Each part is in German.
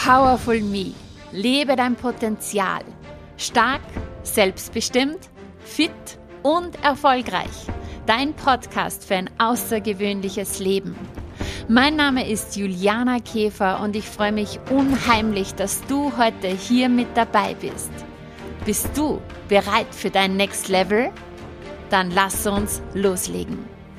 Powerful Me. Lebe dein Potenzial. Stark, selbstbestimmt, fit und erfolgreich. Dein Podcast für ein außergewöhnliches Leben. Mein Name ist Juliana Käfer und ich freue mich unheimlich, dass du heute hier mit dabei bist. Bist du bereit für dein Next Level? Dann lass uns loslegen.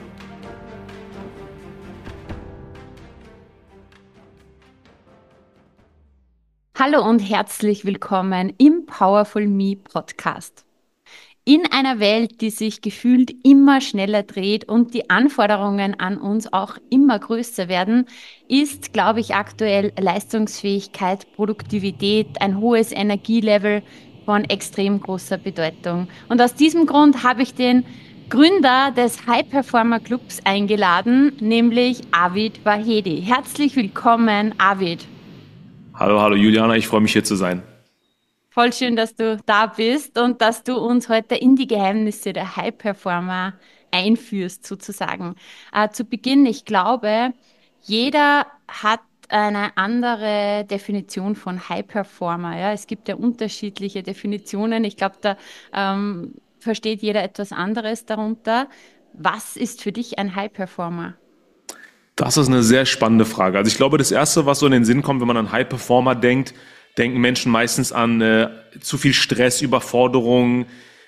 Hallo und herzlich willkommen im Powerful Me Podcast. In einer Welt, die sich gefühlt immer schneller dreht und die Anforderungen an uns auch immer größer werden, ist, glaube ich, aktuell Leistungsfähigkeit, Produktivität, ein hohes Energielevel von extrem großer Bedeutung. Und aus diesem Grund habe ich den Gründer des High Performer Clubs eingeladen, nämlich Avid Vahedi. Herzlich willkommen, Avid. Hallo Juliana, ich freue mich hier zu sein. Voll schön, dass du da bist und dass du uns heute in die Geheimnisse der High Performer einführst, sozusagen. Zu Beginn, ich glaube, jeder hat eine andere Definition von High Performer. Ja? Es gibt ja unterschiedliche Definitionen. Ich glaube, da versteht jeder etwas anderes darunter. Was ist für dich ein High Performer? Das ist eine sehr spannende Frage. Also ich glaube, das Erste, was so in den Sinn kommt, wenn man an High Performer denkt, denken Menschen meistens an zu viel Stress, Überforderung,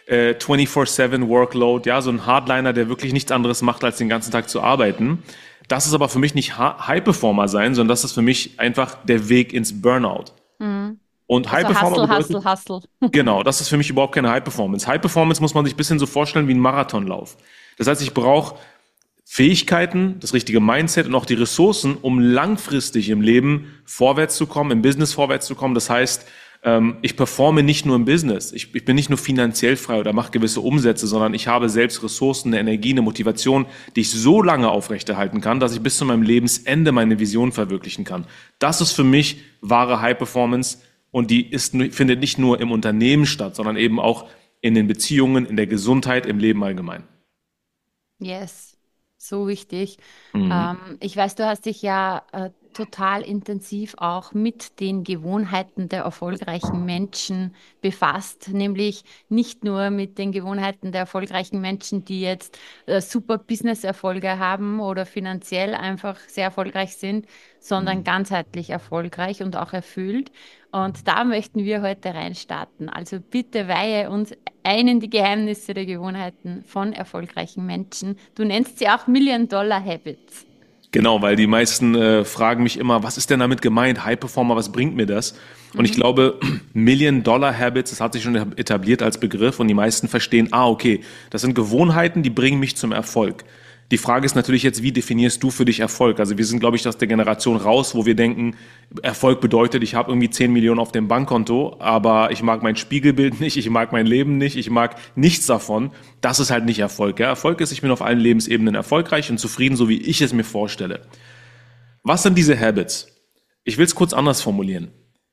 24/7 Workload, ja, so ein Hardliner, der wirklich nichts anderes macht, als den ganzen Tag zu arbeiten. Das ist aber für mich nicht High Performer sein, sondern das ist für mich einfach der Weg ins Burnout. Mhm. Und High Also Performer Hustle, bedeutet, Hustle, Hustle. genau, das ist für mich überhaupt keine High Performance. High Performance muss man sich ein bisschen so vorstellen wie ein Marathonlauf. Das heißt, ich brauche Fähigkeiten, das richtige Mindset und auch die Ressourcen, um langfristig im Leben vorwärts zu kommen, im Business vorwärts zu kommen. Das heißt, ich performe nicht nur im Business. Ich bin nicht nur finanziell frei oder mache gewisse Umsätze, sondern ich habe selbst Ressourcen, eine Energie, eine Motivation, die ich so lange aufrechterhalten kann, dass ich bis zu meinem Lebensende meine Vision verwirklichen kann. Das ist für mich wahre High Performance und die findet nicht nur im Unternehmen statt, sondern eben auch in den Beziehungen, in der Gesundheit, im Leben allgemein. Yes. So wichtig. Mhm. Ich weiß, du hast dich ja total intensiv auch mit den Gewohnheiten der erfolgreichen Menschen befasst, nämlich nicht nur mit den Gewohnheiten der erfolgreichen Menschen, die jetzt super Business-Erfolge haben oder finanziell einfach sehr erfolgreich sind, sondern ganzheitlich erfolgreich und auch erfüllt. Und da möchten wir heute reinstarten. Also bitte weihe uns ein in die Geheimnisse der Gewohnheiten von erfolgreichen Menschen. Du nennst sie auch Million-Dollar-Habits. Genau, weil die meisten fragen mich immer, was ist denn damit gemeint? High Performer, was bringt mir das? Und ich Mhm. glaube, Million-Dollar-Habits, das hat sich schon etabliert als Begriff und die meisten verstehen, okay, das sind Gewohnheiten, die bringen mich zum Erfolg. Die Frage ist natürlich jetzt, wie definierst du für dich Erfolg? Also wir sind, glaube ich, aus der Generation raus, wo wir denken, Erfolg bedeutet, ich habe irgendwie 10 Millionen auf dem Bankkonto, aber ich mag mein Spiegelbild nicht, ich mag mein Leben nicht, ich mag nichts davon. Das ist halt nicht Erfolg. Ja? Erfolg ist, ich bin auf allen Lebensebenen erfolgreich und zufrieden, so wie ich es mir vorstelle. Was sind diese Habits? Ich will es kurz anders formulieren.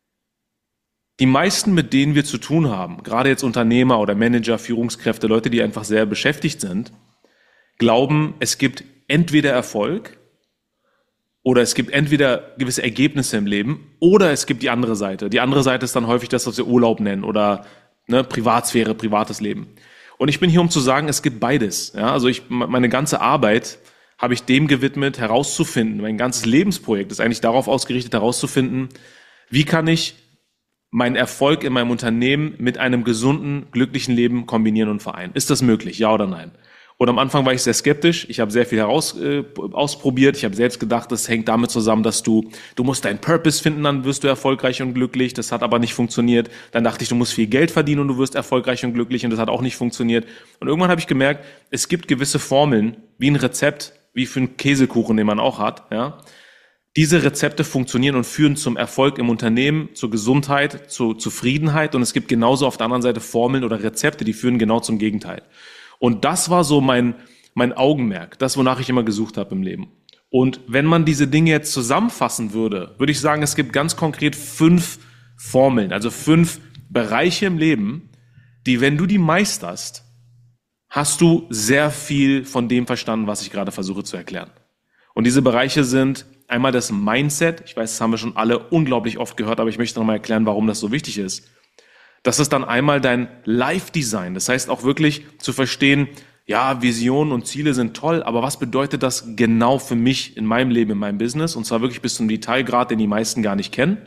Die meisten, mit denen wir zu tun haben, gerade jetzt Unternehmer oder Manager, Führungskräfte, Leute, die einfach sehr beschäftigt sind, glauben, es gibt entweder Erfolg oder es gibt entweder gewisse Ergebnisse im Leben oder es gibt die andere Seite. Die andere Seite ist dann häufig das, was wir Urlaub nennen oder Privatsphäre, privates Leben. Und ich bin hier, um zu sagen, es gibt beides. Ja, also meine ganze Arbeit habe ich dem gewidmet, herauszufinden. Mein ganzes Lebensprojekt ist eigentlich darauf ausgerichtet, herauszufinden, wie kann ich meinen Erfolg in meinem Unternehmen mit einem gesunden, glücklichen Leben kombinieren und vereinen. Ist das möglich? Ja oder nein? Und am Anfang war ich sehr skeptisch. Ich habe sehr viel ausprobiert. Ich habe selbst gedacht, das hängt damit zusammen, dass du musst deinen Purpose finden, dann wirst du erfolgreich und glücklich. Das hat aber nicht funktioniert. Dann dachte ich, du musst viel Geld verdienen und du wirst erfolgreich und glücklich und das hat auch nicht funktioniert. Und irgendwann habe ich gemerkt, es gibt gewisse Formeln, wie ein Rezept, wie für einen Käsekuchen, den man auch hat. Ja, diese Rezepte funktionieren und führen zum Erfolg im Unternehmen, zur Gesundheit, zur Zufriedenheit. Und es gibt genauso auf der anderen Seite Formeln oder Rezepte, die führen genau zum Gegenteil. Und das war so mein Augenmerk, das, wonach ich immer gesucht habe im Leben. Und wenn man diese Dinge jetzt zusammenfassen würde, würde ich sagen, es gibt ganz konkret 5 Formeln, also 5 Bereiche im Leben, die, wenn du die meisterst, hast du sehr viel von dem verstanden, was ich gerade versuche zu erklären. Und diese Bereiche sind einmal das Mindset. Ich weiß, das haben wir schon alle unglaublich oft gehört, aber ich möchte nochmal erklären, warum das so wichtig ist. Das ist dann einmal dein Life-Design. Das heißt auch wirklich zu verstehen, ja, Visionen und Ziele sind toll, aber was bedeutet das genau für mich in meinem Leben, in meinem Business? Und zwar wirklich bis zum Detailgrad, den die meisten gar nicht kennen.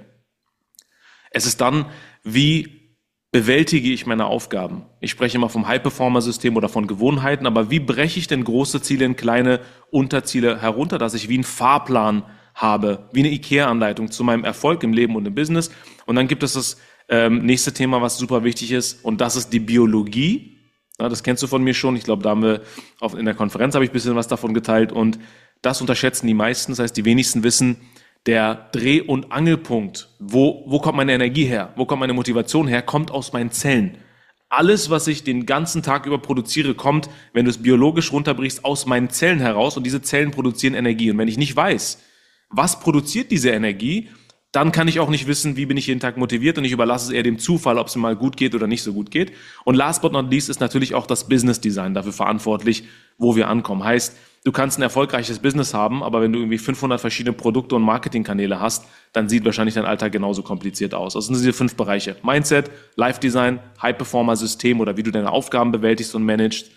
Es ist dann, wie bewältige ich meine Aufgaben? Ich spreche immer vom High-Performer-System oder von Gewohnheiten, aber wie breche ich denn große Ziele in kleine Unterziele herunter, dass ich wie einen Fahrplan habe, wie eine IKEA-Anleitung zu meinem Erfolg im Leben und im Business? Und dann gibt es das nächste Thema, was super wichtig ist, und das ist die Biologie. Ja, das kennst du von mir schon. Ich glaube, da haben wir in der Konferenz habe ich ein bisschen was davon geteilt, und das unterschätzen die meisten. Das heißt, die wenigsten wissen, der Dreh- und Angelpunkt, wo kommt meine Energie her? Wo kommt meine Motivation her? Kommt aus meinen Zellen. Alles, was ich den ganzen Tag über produziere, kommt, wenn du es biologisch runterbrichst, aus meinen Zellen heraus, und diese Zellen produzieren Energie. Und wenn ich nicht weiß, was produziert diese Energie, dann kann ich auch nicht wissen, wie bin ich jeden Tag motiviert, und ich überlasse es eher dem Zufall, ob es mir mal gut geht oder nicht so gut geht. Und last but not least ist natürlich auch das Business Design dafür verantwortlich, wo wir ankommen. Heißt, du kannst ein erfolgreiches Business haben, aber wenn du irgendwie 500 verschiedene Produkte und Marketingkanäle hast, dann sieht wahrscheinlich dein Alltag genauso kompliziert aus. Das sind diese 5 Bereiche: Mindset, Life Design, High-Performer-System oder wie du deine Aufgaben bewältigst und managst,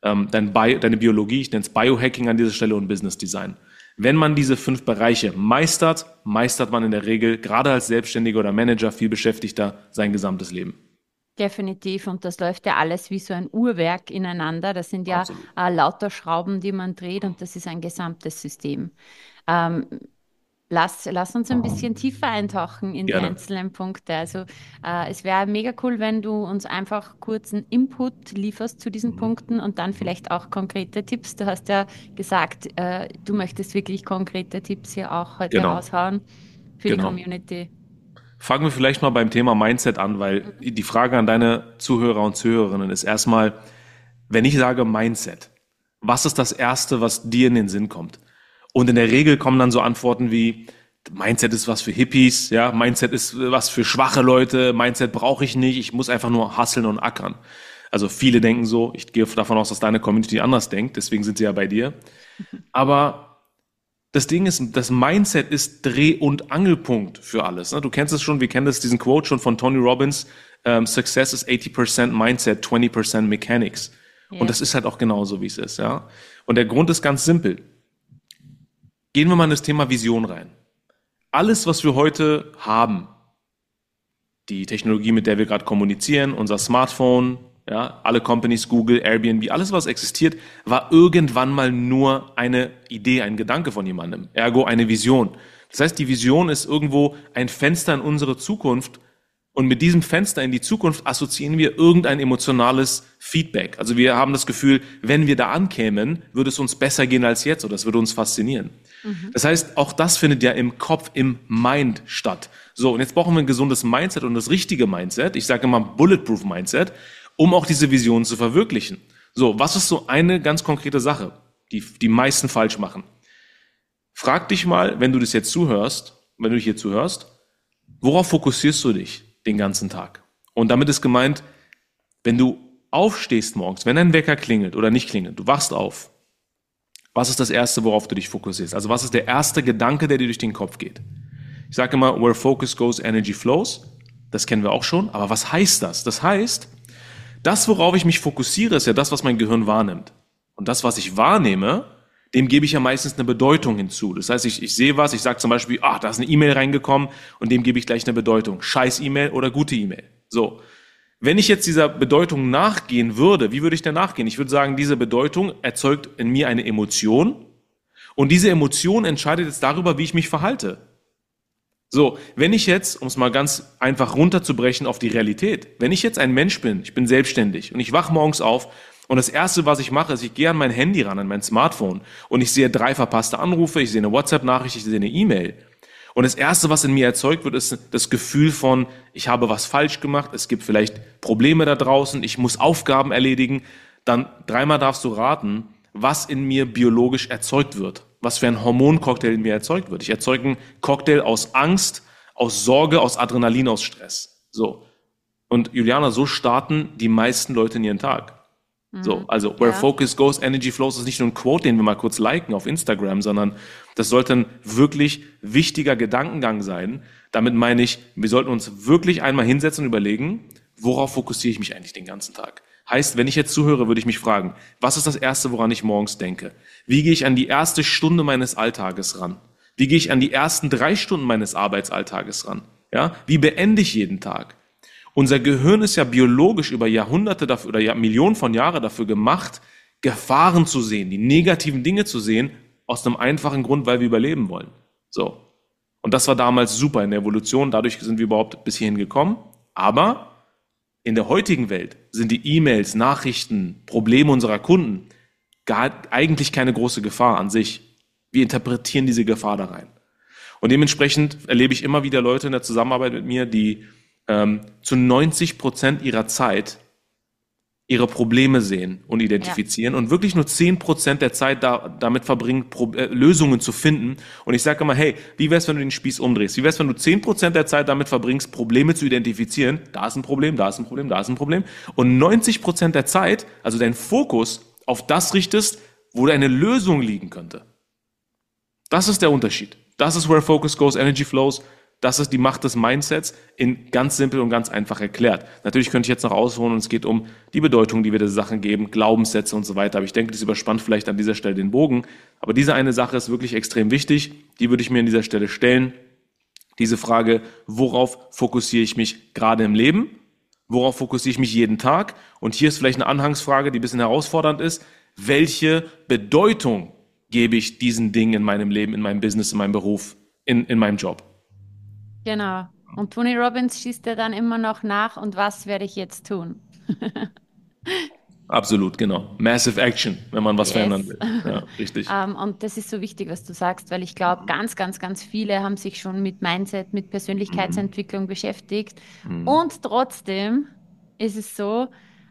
deine Biologie, ich nenne es Biohacking an dieser Stelle, und Business Design. Wenn man diese 5 Bereiche meistert, meistert man in der Regel, gerade als Selbstständiger oder Manager, viel Beschäftigter, sein gesamtes Leben. Definitiv. Und das läuft ja alles wie so ein Uhrwerk ineinander. Das sind ja Absolut. lauter Schrauben, die man dreht, und das ist ein gesamtes System. Ähm, lass uns ein bisschen tiefer eintauchen in die Gerne. einzelnen Punkte. Also es wäre mega cool, wenn du uns einfach kurzen Input lieferst zu diesen Punkten und dann vielleicht auch konkrete Tipps. Du hast ja gesagt, du möchtest wirklich konkrete Tipps hier auch heute Genau, raushauen für die genau. Community. Fangen wir vielleicht mal beim Thema Mindset an, weil Mhm. die Frage an deine Zuhörer und Zuhörerinnen ist erstmal, wenn ich sage Mindset, was ist das Erste, was dir in den Sinn kommt? Und in der Regel kommen dann so Antworten wie, Mindset ist was für Hippies, ja, Mindset ist was für schwache Leute, Mindset brauche ich nicht, ich muss einfach nur hustlen und ackern. Also viele denken so, ich gehe davon aus, dass deine Community anders denkt, deswegen sind sie ja bei dir. Aber das Ding ist, das Mindset ist Dreh- und Angelpunkt für alles. Du kennst es schon, wir kennen diesen Quote schon von Tony Robbins, Success is 80% Mindset, 20% Mechanics. Und Ja. das ist halt auch genauso, wie es ist, ja. Und der Grund ist ganz simpel. Gehen wir mal in das Thema Vision rein. Alles, was wir heute haben, die Technologie, mit der wir gerade kommunizieren, unser Smartphone, ja, alle Companies, Google, Airbnb, alles, was existiert, war irgendwann mal nur eine Idee, ein Gedanke von jemandem, ergo eine Vision. Das heißt, die Vision ist irgendwo ein Fenster in unsere Zukunft, und mit diesem Fenster in die Zukunft assoziieren wir irgendein emotionales Feedback. Also wir haben das Gefühl, wenn wir da ankämen, würde es uns besser gehen als jetzt, oder es würde uns faszinieren. Mhm. Das heißt, auch das findet ja im Kopf, im Mind statt. So, und jetzt brauchen wir ein gesundes Mindset und das richtige Mindset, ich sage immer Bulletproof Mindset, um auch diese Vision zu verwirklichen. So, was ist so eine ganz konkrete Sache, die die meisten falsch machen? Frag dich mal, wenn du das jetzt zuhörst, wenn du hier zuhörst, worauf fokussierst du dich den ganzen Tag? Und damit ist gemeint, wenn du aufstehst morgens, wenn dein Wecker klingelt oder nicht klingelt, du wachst auf, was ist das Erste, worauf du dich fokussierst? Also was ist der erste Gedanke, der dir durch den Kopf geht? Ich sage immer, where focus goes, energy flows. Das kennen wir auch schon. Aber was heißt das? Das heißt, das, worauf ich mich fokussiere, ist ja das, was mein Gehirn wahrnimmt. Und das, was ich wahrnehme, dem gebe ich ja meistens eine Bedeutung hinzu. Das heißt, ich sehe was, ich sage zum Beispiel, da ist eine E-Mail reingekommen, und dem gebe ich gleich eine Bedeutung. Scheiß E-Mail oder gute E-Mail. So. Wenn ich jetzt dieser Bedeutung nachgehen würde, wie würde ich denn nachgehen? Ich würde sagen, diese Bedeutung erzeugt in mir eine Emotion, und diese Emotion entscheidet jetzt darüber, wie ich mich verhalte. So, wenn ich jetzt, um es mal ganz einfach runterzubrechen auf die Realität, wenn ich jetzt ein Mensch bin, ich bin selbstständig und ich wach morgens auf, und das Erste, was ich mache, ist, ich gehe an mein Handy ran, an mein Smartphone, und ich sehe 3 verpasste Anrufe, ich sehe eine WhatsApp-Nachricht, ich sehe eine E-Mail. Und das Erste, was in mir erzeugt wird, ist das Gefühl von, ich habe was falsch gemacht, es gibt vielleicht Probleme da draußen, ich muss Aufgaben erledigen. Dann 3-mal darfst du raten, was in mir biologisch erzeugt wird, was für ein Hormoncocktail in mir erzeugt wird. Ich erzeuge einen Cocktail aus Angst, aus Sorge, aus Adrenalin, aus Stress. So. Und Juliana, so starten die meisten Leute in ihren Tag. So, also where Ja, focus goes, energy flows ist nicht nur ein Quote, den wir mal kurz liken auf Instagram, sondern das sollte ein wirklich wichtiger Gedankengang sein. Damit meine ich, wir sollten uns wirklich einmal hinsetzen und überlegen, worauf fokussiere ich mich eigentlich den ganzen Tag? Heißt, wenn ich jetzt zuhöre, würde ich mich fragen, was ist das Erste, woran ich morgens denke? Wie gehe ich an die erste Stunde meines Alltages ran? Wie gehe ich an die ersten 3 Stunden meines Arbeitsalltages ran? Ja, wie beende ich jeden Tag? Unser Gehirn ist ja biologisch über Jahrhunderte dafür, oder ja, Millionen von Jahren dafür gemacht, Gefahren zu sehen, die negativen Dinge zu sehen, aus einem einfachen Grund, weil wir überleben wollen. So. Und das war damals super in der Evolution, dadurch sind wir überhaupt bis hierhin gekommen. Aber in der heutigen Welt sind die E-Mails, Nachrichten, Probleme unserer Kunden eigentlich keine große Gefahr an sich. Wir interpretieren diese Gefahr da rein. Und dementsprechend erlebe ich immer wieder Leute in der Zusammenarbeit mit mir, die zu 90% ihrer Zeit ihre Probleme sehen und ja, identifizieren und wirklich nur 10% der Zeit damit verbringen, Lösungen zu finden. Und ich sage immer, hey, wie wär's, wenn du den Spieß umdrehst? Wie wär's, wenn du 10% der Zeit damit verbringst, Probleme zu identifizieren? Da ist ein Problem, da ist ein Problem, da ist ein Problem. Und 90% der Zeit, also deinen Fokus auf das richtest, wo deine Lösung liegen könnte. Das ist der Unterschied. Das ist where focus goes, energy flows. Das ist die Macht des Mindsets in ganz simpel und ganz einfach erklärt. Natürlich könnte ich jetzt noch ausholen und es geht um die Bedeutung, die wir der Sachen geben, Glaubenssätze und so weiter. Aber ich denke, das überspannt vielleicht an dieser Stelle den Bogen. Aber diese eine Sache ist wirklich extrem wichtig. Die würde ich mir an dieser Stelle stellen. Diese Frage, worauf fokussiere ich mich gerade im Leben? Worauf fokussiere ich mich jeden Tag? Und hier ist vielleicht eine Anhangsfrage, die ein bisschen herausfordernd ist. Welche Bedeutung gebe ich diesen Dingen in meinem Leben, in meinem Business, in meinem Beruf, in meinem Job? genau. Und Tony Robbins schießt ja dann immer noch nach, und was werde ich jetzt tun? Absolut, genau. Massive Action, wenn man was verändern Yes. will. Ja, richtig. Und das ist so wichtig, was du sagst, weil ich glaube, ganz, ganz, ganz viele haben sich schon mit Mindset, mit Persönlichkeitsentwicklung beschäftigt. Und trotzdem ist es so,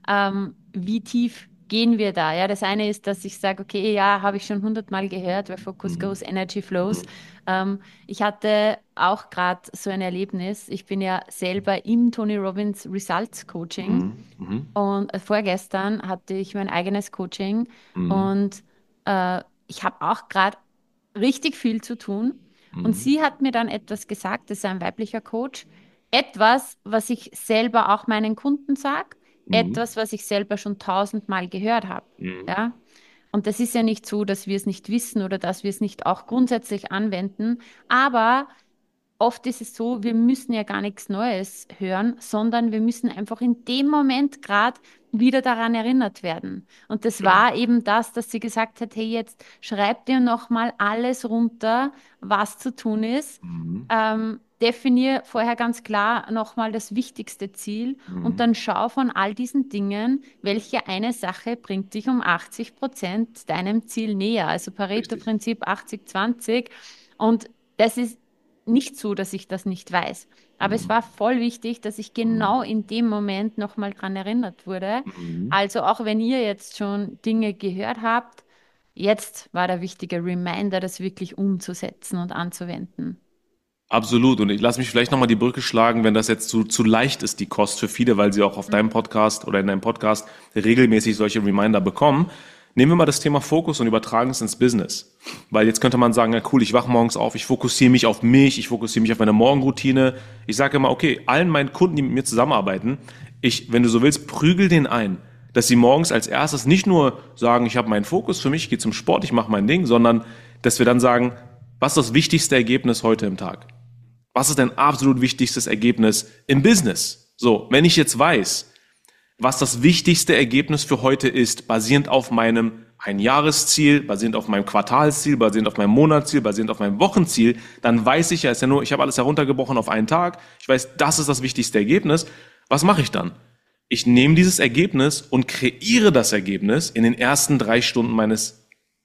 wie tief gehen wir da? Ja, das eine ist, dass ich sage, okay, ja, habe ich schon 100-mal gehört, where focus goes, energy flows. Ich hatte auch gerade so ein Erlebnis. Ich bin ja selber im Tony Robbins Results Coaching. Und vorgestern hatte ich mein eigenes Coaching, und ich habe auch gerade richtig viel zu tun. Und sie hat mir dann etwas gesagt, das ist ein weiblicher Coach, etwas, was ich selber auch meinen Kunden sage, etwas, was ich selber schon 1000-mal gehört habe. Ja? Und das ist ja nicht so, dass wir es nicht wissen oder dass wir es nicht auch grundsätzlich anwenden, aber oft ist es so, wir müssen ja gar nichts Neues hören, sondern wir müssen einfach in dem Moment gerade wieder daran erinnert werden. Und das war eben das, dass sie gesagt hat, hey, jetzt schreib dir nochmal alles runter, was zu tun ist. Definier vorher ganz klar nochmal das wichtigste Ziel und dann schau von all diesen Dingen, welche eine Sache bringt dich um 80% deinem Ziel näher. Also Richtig. Pareto-Prinzip 80-20. Und das ist nicht so, dass ich das nicht weiß. Aber es war voll wichtig, dass ich genau in dem Moment nochmal dran erinnert wurde. Also auch wenn ihr jetzt schon Dinge gehört habt, jetzt war der wichtige Reminder, das wirklich umzusetzen und anzuwenden. Absolut. Und ich lasse mich vielleicht nochmal die Brücke schlagen, wenn das jetzt zu leicht ist, die Kost für viele, weil sie auch auf deinem Podcast oder in deinem Podcast regelmäßig solche Reminder bekommen. Nehmen wir mal das Thema Fokus und übertragen es ins Business. Weil jetzt könnte man sagen, ja cool, ich wache morgens auf, ich fokussiere mich auf mich, ich fokussiere mich auf meine Morgenroutine. Ich sage immer, okay, allen meinen Kunden, die mit mir zusammenarbeiten, wenn du so willst, prügel den ein, dass sie morgens als erstes nicht nur sagen, ich habe meinen Fokus für mich, ich gehe zum Sport, ich mache mein Ding, sondern dass wir dann sagen, was ist das wichtigste Ergebnis heute im Tag? Was ist dein absolut wichtigstes Ergebnis im Business? So, wenn ich jetzt weiß, was das wichtigste Ergebnis für heute ist, basierend auf meinem Einjahresziel, basierend auf meinem Quartalsziel, basierend auf meinem Monatsziel, basierend auf meinem Wochenziel, dann weiß ich ja, ist ja nur, ich habe alles heruntergebrochen auf einen Tag. Ich weiß, das ist das wichtigste Ergebnis. Was mache ich dann? Ich nehme dieses Ergebnis und kreiere das Ergebnis in den ersten 3 Stunden meines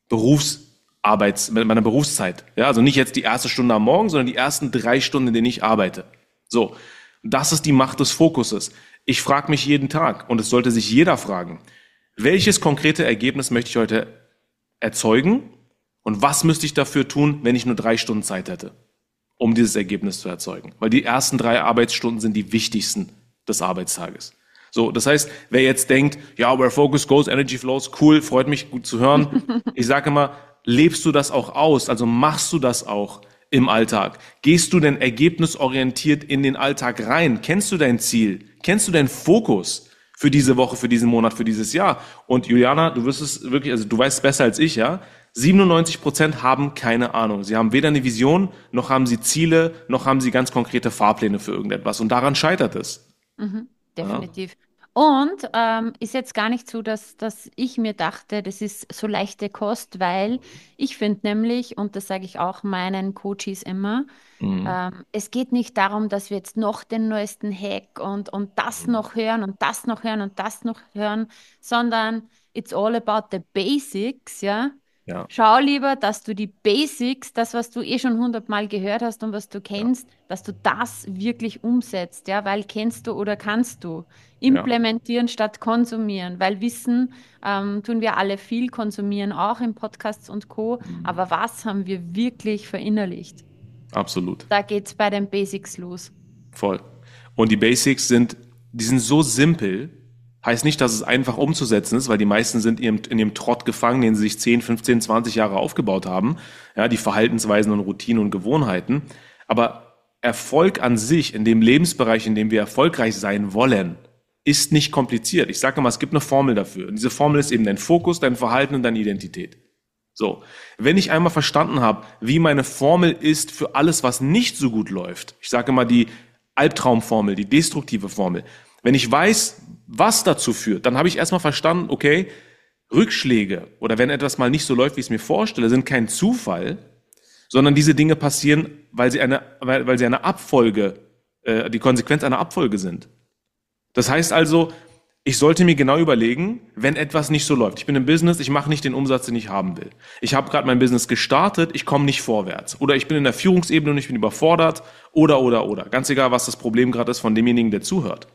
meiner Berufszeit. Ja, also nicht jetzt die erste Stunde am Morgen, sondern die ersten 3 Stunden, in denen ich arbeite. So. Das ist die Macht des Fokuses. Ich frage mich jeden Tag, und es sollte sich jeder fragen, welches konkrete Ergebnis möchte ich heute erzeugen und was müsste ich dafür tun, wenn ich nur 3 Stunden Zeit hätte, um dieses Ergebnis zu erzeugen? Weil die ersten 3 Arbeitsstunden sind die wichtigsten des Arbeitstages. So, das heißt, wer jetzt denkt, ja, where focus goes, energy flows, cool, freut mich, gut zu hören. Ich sage immer, lebst du das auch aus? Also machst du das auch im Alltag? Gehst du denn ergebnisorientiert in den Alltag rein? Kennst du dein Ziel? Kennst du deinen Fokus für diese Woche, für diesen Monat, für dieses Jahr? Und Juliana, du wirst es wirklich, also du weißt es besser als ich, ja? 97% haben keine Ahnung. Sie haben weder eine Vision, noch haben sie Ziele, noch haben sie ganz konkrete Fahrpläne für irgendetwas. Und daran scheitert es. Mhm, Ja? definitiv. Und ist jetzt gar nicht so, dass ich mir dachte, das ist so leichte Kost, weil ich finde nämlich, und das sage ich auch meinen Coaches immer, Mhm. es geht nicht darum, dass wir jetzt noch den neuesten Hack und das noch hören und das noch hören und das noch hören, sondern it's all about the basics, ja. Ja, Schau lieber, dass du die Basics, das, was du eh schon 100-mal gehört hast und was du ja, kennst, dass du das wirklich umsetzt, ja, weil kennst du oder kannst du. ja, Implementieren statt konsumieren, weil Wissen tun wir alle viel, konsumieren auch in Podcasts und Co. Aber was haben wir wirklich verinnerlicht? absolut. Da geht's bei den Basics los. Voll. Und die Basics sind, die sind so simpel, heißt nicht, dass es einfach umzusetzen ist, weil die meisten sind in ihrem Trott gefangen, den sie sich 10, 15, 20 Jahre aufgebaut haben. Ja, die Verhaltensweisen und Routinen und Gewohnheiten. Aber Erfolg an sich, in dem Lebensbereich, in dem wir erfolgreich sein wollen, ist nicht kompliziert. Ich sage immer, es gibt eine Formel dafür. Und diese Formel ist eben dein Fokus, dein Verhalten und deine Identität. So, wenn ich einmal verstanden habe, wie meine Formel ist für alles, was nicht so gut läuft, ich sage immer die Albtraumformel, die destruktive Formel, wenn ich weiß, was dazu führt, dann habe ich erstmal verstanden, okay, Rückschläge oder wenn etwas mal nicht so läuft, wie ich es mir vorstelle, sind kein Zufall, sondern diese Dinge passieren, weil sie eine Abfolge, die Konsequenz einer Abfolge sind. Das heißt also, ich sollte mir genau überlegen, wenn etwas nicht so läuft. Ich bin im Business, ich mache nicht den Umsatz, den ich haben will. Ich habe gerade mein Business gestartet, ich komme nicht vorwärts. Oder ich bin in der Führungsebene und ich bin überfordert. Oder. Ganz egal, was das Problem gerade ist von demjenigen, der zuhört.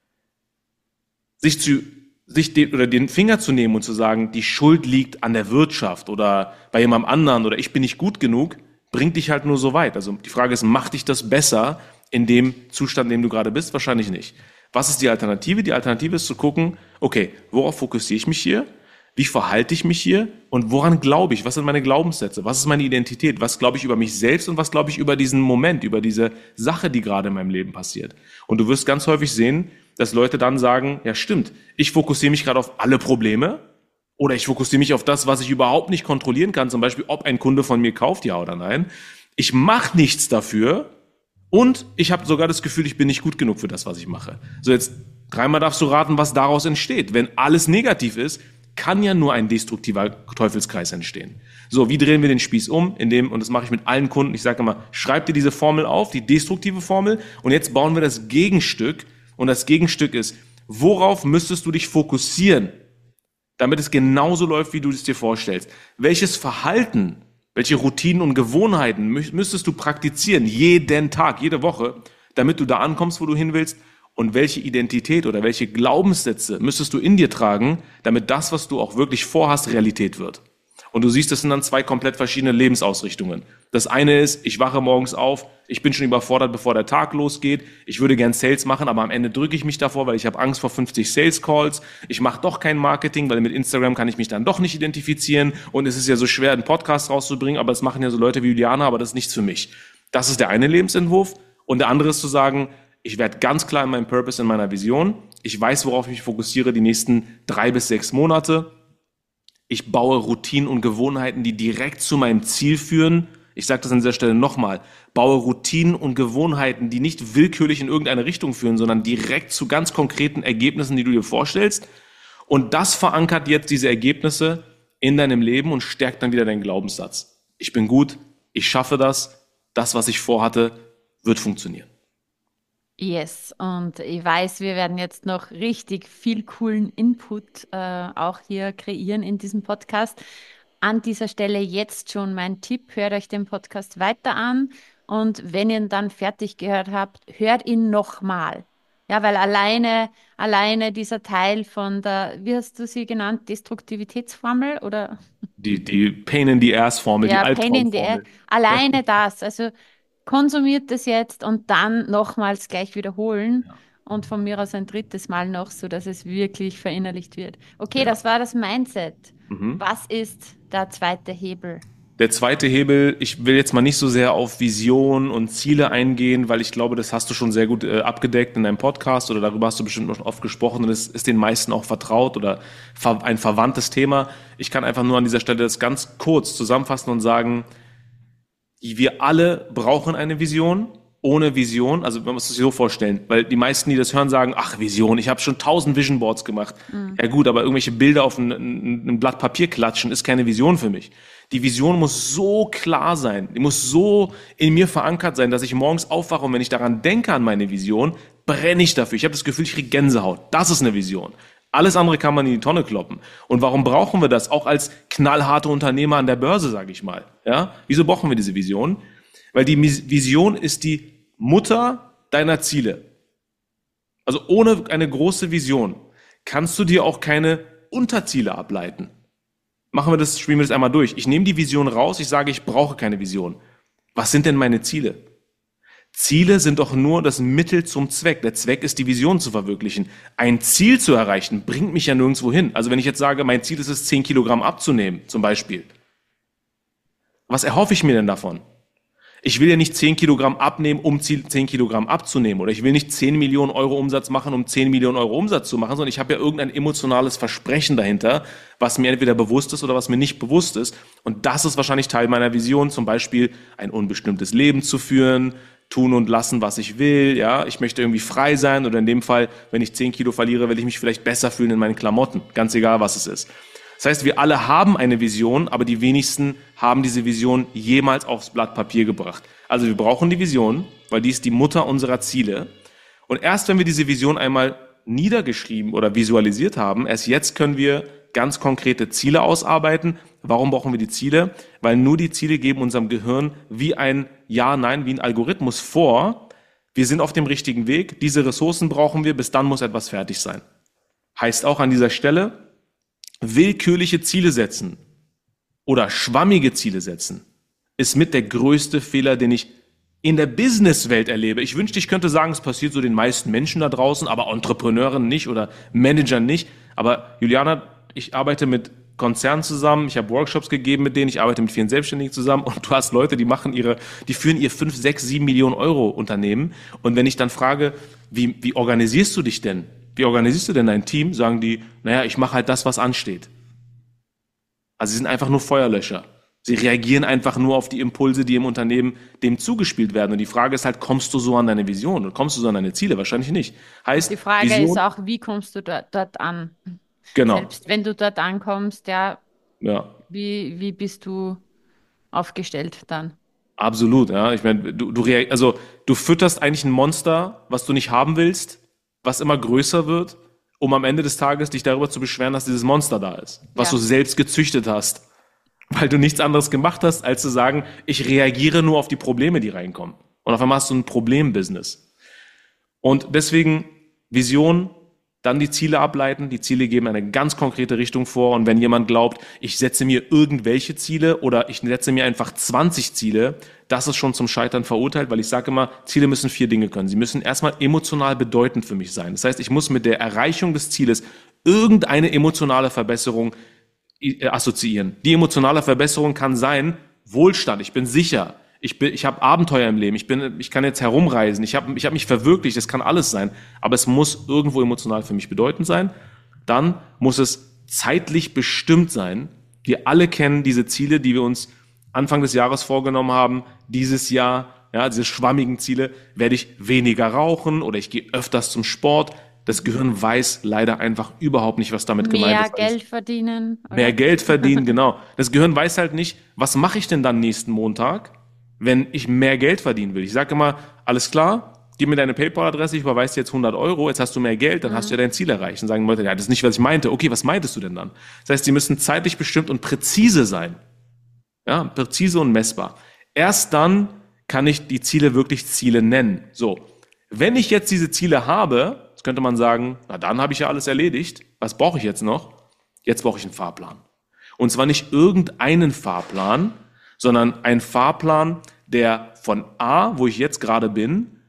Sich zu, oder den Finger zu nehmen und zu sagen, die Schuld liegt an der Wirtschaft oder bei jemandem anderen oder ich bin nicht gut genug, bringt dich halt nur so weit. Also die Frage ist, macht dich das besser in dem Zustand, in dem du gerade bist? Wahrscheinlich nicht. Was ist die Alternative? Die Alternative ist zu gucken, okay, worauf fokussiere ich mich hier? Wie verhalte ich mich hier? Und woran glaube ich? Was sind meine Glaubenssätze? Was ist meine Identität? Was glaube ich über mich selbst und was glaube ich über diesen Moment, über diese Sache, die gerade in meinem Leben passiert? Und du wirst ganz häufig sehen, dass Leute dann sagen, ja stimmt, ich fokussiere mich gerade auf alle Probleme oder ich fokussiere mich auf das, was ich überhaupt nicht kontrollieren kann, zum Beispiel, ob ein Kunde von mir kauft, ja oder nein. Ich mache nichts dafür, und ich habe sogar das Gefühl, ich bin nicht gut genug für das, was ich mache. So, jetzt dreimal darfst du raten, was daraus entsteht. Wenn alles negativ ist, kann ja nur ein destruktiver Teufelskreis entstehen. So, wie drehen wir den Spieß um? Und das mache ich mit allen Kunden, ich sage immer, schreib dir diese Formel auf, die destruktive Formel, und jetzt bauen wir das Gegenstück. Und das Gegenstück ist, worauf müsstest du dich fokussieren, damit es genauso läuft, wie du es dir vorstellst? Welches Verhalten, welche Routinen und Gewohnheiten müsstest du praktizieren, jeden Tag, jede Woche, damit du da ankommst, wo du hin willst? Und welche Identität oder welche Glaubenssätze müsstest du in dir tragen, damit das, was du auch wirklich vorhast, Realität wird? Und du siehst, das sind dann zwei komplett verschiedene Lebensausrichtungen. Das eine ist, ich wache morgens auf, ich bin schon überfordert, bevor der Tag losgeht. Ich würde gern Sales machen, aber am Ende drücke ich mich davor, weil ich habe Angst vor 50 Sales Calls. Ich mache doch kein Marketing, weil mit Instagram kann ich mich dann doch nicht identifizieren. Und es ist ja so schwer, einen Podcast rauszubringen, aber das machen ja so Leute wie Juliana, aber das ist nichts für mich. Das ist der eine Lebensentwurf. Und der andere ist zu sagen, ich werde ganz klar in meinem Purpose, in meiner Vision. Ich weiß, worauf ich mich fokussiere die nächsten 3 bis 6 Monate. Ich baue Routinen und Gewohnheiten, die direkt zu meinem Ziel führen. Ich sage das an dieser Stelle nochmal. Baue Routinen und Gewohnheiten, die nicht willkürlich in irgendeine Richtung führen, sondern direkt zu ganz konkreten Ergebnissen, die du dir vorstellst. Und das verankert jetzt diese Ergebnisse in deinem Leben und stärkt dann wieder deinen Glaubenssatz. Ich bin gut, ich schaffe das, das, was ich vorhatte, wird funktionieren. Yes, und ich weiß, wir werden jetzt noch richtig viel coolen Input auch hier kreieren in diesem Podcast. An dieser Stelle jetzt schon mein Tipp, hört euch den Podcast weiter an und wenn ihr ihn dann fertig gehört habt, hört ihn nochmal. Ja, weil alleine dieser Teil von der, wie hast du sie genannt, Destruktivitätsformel oder Die Pain in the Ass Formel, die ja, Pain in the Ass, Albtraumformel. alleine das, also konsumiert das jetzt und dann nochmals gleich wiederholen. und von mir aus ein drittes Mal noch, so dass es wirklich verinnerlicht wird. Okay, Ja. das war das Mindset. Mhm. Was ist der zweite Hebel? Der zweite Hebel, ich will jetzt mal nicht so sehr auf Vision und Ziele eingehen, weil ich glaube, das hast du schon sehr gut abgedeckt in deinem Podcast oder darüber hast du bestimmt noch oft gesprochen und es ist den meisten auch vertraut oder ein verwandtes Thema. Ich kann einfach nur an dieser Stelle das ganz kurz zusammenfassen und sagen, wir alle brauchen eine Vision. Ohne Vision, also man muss es sich so vorstellen, weil die meisten, die das hören, sagen, ach Vision, ich habe schon 1000 Vision Boards gemacht. Ja gut, aber irgendwelche Bilder auf ein Blatt Papier klatschen ist keine Vision für mich. Die Vision muss so klar sein, die muss so in mir verankert sein, dass ich morgens aufwache und wenn ich daran denke an meine Vision, brenne ich dafür. Ich habe das Gefühl, ich kriege Gänsehaut. Das ist eine Vision. Alles andere kann man in die Tonne kloppen. Und warum brauchen wir das? Auch als knallharte Unternehmer an der Börse, sage ich mal. Ja? Wieso brauchen wir diese Vision? Weil die Vision ist die Mutter deiner Ziele. Also ohne eine große Vision kannst du dir auch keine Unterziele ableiten. Spielen wir das einmal durch. Ich nehme die Vision raus, ich sage, ich brauche keine Vision. Was sind denn meine Ziele? Ziele sind doch nur das Mittel zum Zweck. Der Zweck ist, die Vision zu verwirklichen. Ein Ziel zu erreichen, bringt mich ja nirgendwo hin. Also wenn ich jetzt sage, mein Ziel ist es, 10 Kilogramm abzunehmen, zum Beispiel. Was erhoffe ich mir denn davon? Ich will ja nicht 10 Kilogramm abnehmen, um 10 Kilogramm abzunehmen. Oder ich will nicht 10 Millionen Euro Umsatz machen, um 10 Millionen Euro Umsatz zu machen, sondern ich habe ja irgendein emotionales Versprechen dahinter, was mir entweder bewusst ist oder was mir nicht bewusst ist. Und das ist wahrscheinlich Teil meiner Vision, zum Beispiel ein unbestimmtes Leben zu führen, tun und lassen, was ich will. Ja, ich möchte irgendwie frei sein oder in dem Fall, wenn ich 10 Kilo verliere, will ich mich vielleicht besser fühlen in meinen Klamotten. Ganz egal, was es ist. Das heißt, wir alle haben eine Vision, aber die wenigsten haben diese Vision jemals aufs Blatt Papier gebracht. Also wir brauchen die Vision, weil die ist die Mutter unserer Ziele. Und erst wenn wir diese Vision einmal niedergeschrieben oder visualisiert haben, erst jetzt können wir ganz konkrete Ziele ausarbeiten. Warum brauchen wir die Ziele? Weil nur die Ziele geben unserem Gehirn wie ein Ja, Nein, wie ein Algorithmus vor. Wir sind auf dem richtigen Weg. Diese Ressourcen brauchen wir. Bis dann muss etwas fertig sein. Heißt auch an dieser Stelle, willkürliche Ziele setzen oder schwammige Ziele setzen ist mit der größte Fehler, den ich in der Businesswelt erlebe. Ich wünschte, ich könnte sagen, es passiert so den meisten Menschen da draußen, aber Entrepreneuren nicht oder Managern nicht. Aber Juliana, ich arbeite mit Konzernen zusammen, ich habe Workshops gegeben mit denen, ich arbeite mit vielen Selbstständigen zusammen und du hast Leute, die führen ihr 5, 6, 7 Millionen Euro Unternehmen. Und wenn ich dann frage, wie organisierst du dich denn? Wie organisierst du denn dein Team? Sagen die, naja, ich mache halt das, was ansteht. Also sie sind einfach nur Feuerlöscher. Sie reagieren einfach nur auf die Impulse, die im Unternehmen dem zugespielt werden. Und die Frage ist halt, kommst du so an deine Vision und kommst du so an deine Ziele? Wahrscheinlich nicht. Heißt, Die Frage Vision, ist auch, wie kommst du dort an? genau, Selbst wenn du dort ankommst, ja, ja, wie bist du aufgestellt dann? absolut. Ja, ich meine, du fütterst eigentlich ein Monster, was du nicht haben willst, was immer größer wird, um am Ende des Tages dich darüber zu beschweren, dass dieses Monster da ist, was Ja. du selbst gezüchtet hast, weil du nichts anderes gemacht hast, als zu sagen, ich reagiere nur auf die Probleme, die reinkommen. Und auf einmal hast du ein Problembusiness. Und deswegen Vision, dann die Ziele ableiten. Die Ziele geben eine ganz konkrete Richtung vor. Und wenn jemand glaubt, ich setze mir irgendwelche Ziele oder ich setze mir einfach 20 Ziele, das ist schon zum Scheitern verurteilt, weil ich sage immer, Ziele müssen 4 Dinge können. Sie müssen erstmal emotional bedeutend für mich sein. Das heißt, ich muss mit der Erreichung des Zieles irgendeine emotionale Verbesserung assoziieren. Die emotionale Verbesserung kann sein, Wohlstand, ich bin sicher, ich habe Abenteuer im Leben, ich kann jetzt herumreisen, ich hab mich verwirklicht, das kann alles sein, aber es muss irgendwo emotional für mich bedeutend sein. Dann muss es zeitlich bestimmt sein. Wir alle kennen diese Ziele, die wir uns Anfang des Jahres vorgenommen haben. Dieses Jahr, ja, diese schwammigen Ziele, werde ich weniger rauchen oder ich gehe öfters zum Sport. Das Gehirn weiß leider einfach überhaupt nicht, was damit gemeint Mehr ist. Geld verdienen? Mehr Oder? Geld verdienen, genau. Das Gehirn weiß halt nicht, was mache ich denn dann nächsten Montag, wenn ich mehr Geld verdienen will. Ich sage immer, alles klar, gib mir deine PayPal-Adresse, ich überweise dir jetzt 100 Euro, jetzt hast du mehr Geld, dann hast du ja dein Ziel erreicht. Dann sagen die Leute, ja, das ist nicht, was ich meinte. Okay, was meintest du denn dann? Das heißt, sie müssen zeitlich bestimmt und präzise sein. Ja, präzise und messbar. Erst dann kann ich die Ziele wirklich Ziele nennen. So, wenn ich jetzt diese Ziele habe, jetzt könnte man sagen, na dann habe ich ja alles erledigt. Was brauche ich jetzt noch? Jetzt brauche ich einen Fahrplan. Und zwar nicht irgendeinen Fahrplan, sondern einen Fahrplan, der von A, wo ich jetzt gerade bin,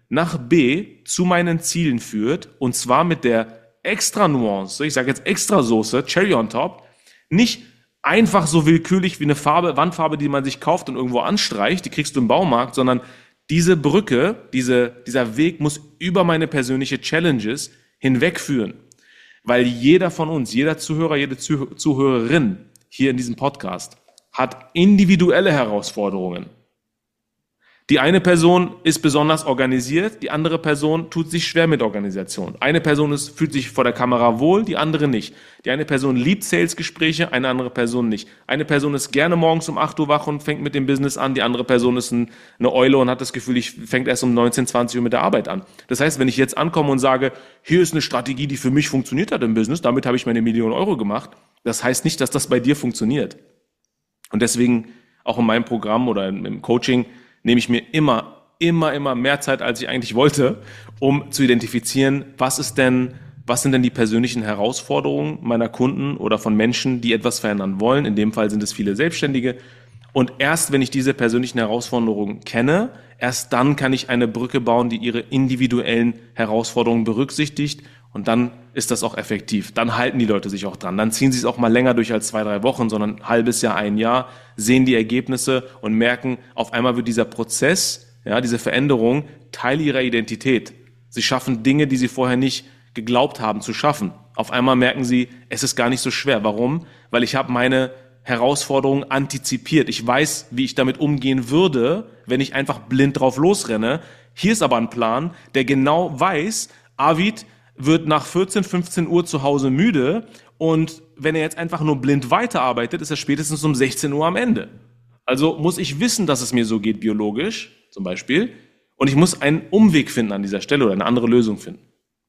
nach B zu meinen Zielen führt, und zwar mit der extra Nuance, ich sage jetzt extra Soße, Cherry on top, nicht einfach so willkürlich wie eine Farbe, Wandfarbe, die man sich kauft und irgendwo anstreicht, die kriegst du im Baumarkt, sondern diese Brücke, dieser Weg muss über meine persönliche Challenges hinwegführen. Weil jeder von uns, jeder Zuhörer, jede Zuhörerin hier in diesem Podcast hat individuelle Herausforderungen. Die eine Person ist besonders organisiert, die andere Person tut sich schwer mit Organisation. Eine Person fühlt sich vor der Kamera wohl, die andere nicht. Die eine Person liebt Salesgespräche, eine andere Person nicht. Eine Person ist gerne morgens um 8 Uhr wach und fängt mit dem Business an, die andere Person ist eine Eule und hat das Gefühl, ich fängt erst um 19, 20 Uhr mit der Arbeit an. Das heißt, wenn ich jetzt ankomme und sage, hier ist eine Strategie, die für mich funktioniert hat im Business, damit habe ich meine 1 Million Euro gemacht, das heißt nicht, dass das bei dir funktioniert. Und deswegen auch in meinem Programm oder im Coaching nehme ich mir immer mehr Zeit, als ich eigentlich wollte, um zu identifizieren, was sind denn die persönlichen Herausforderungen meiner Kunden oder von Menschen, die etwas verändern wollen. In dem Fall sind es viele Selbstständige. Und erst wenn ich diese persönlichen Herausforderungen kenne, erst dann kann ich eine Brücke bauen, die ihre individuellen Herausforderungen berücksichtigt. Und dann ist das auch effektiv. Dann halten die Leute sich auch dran. Dann ziehen sie es auch mal länger durch als 2, 3 Wochen, sondern ein halbes Jahr, 1 Jahr, sehen die Ergebnisse und merken, auf einmal wird dieser Prozess, ja, diese Veränderung Teil ihrer Identität. Sie schaffen Dinge, die sie vorher nicht geglaubt haben zu schaffen. Auf einmal merken sie, es ist gar nicht so schwer. Warum? Weil ich habe meine Herausforderungen antizipiert. Ich weiß, wie ich damit umgehen würde, wenn ich einfach blind drauf losrenne. Hier ist aber ein Plan, der genau weiß, Arvid wird nach 14, 15 Uhr zu Hause müde und wenn er jetzt einfach nur blind weiterarbeitet, ist er spätestens um 16 Uhr am Ende. Also muss ich wissen, dass es mir so geht, biologisch zum Beispiel, und ich muss einen Umweg finden an dieser Stelle oder eine andere Lösung finden.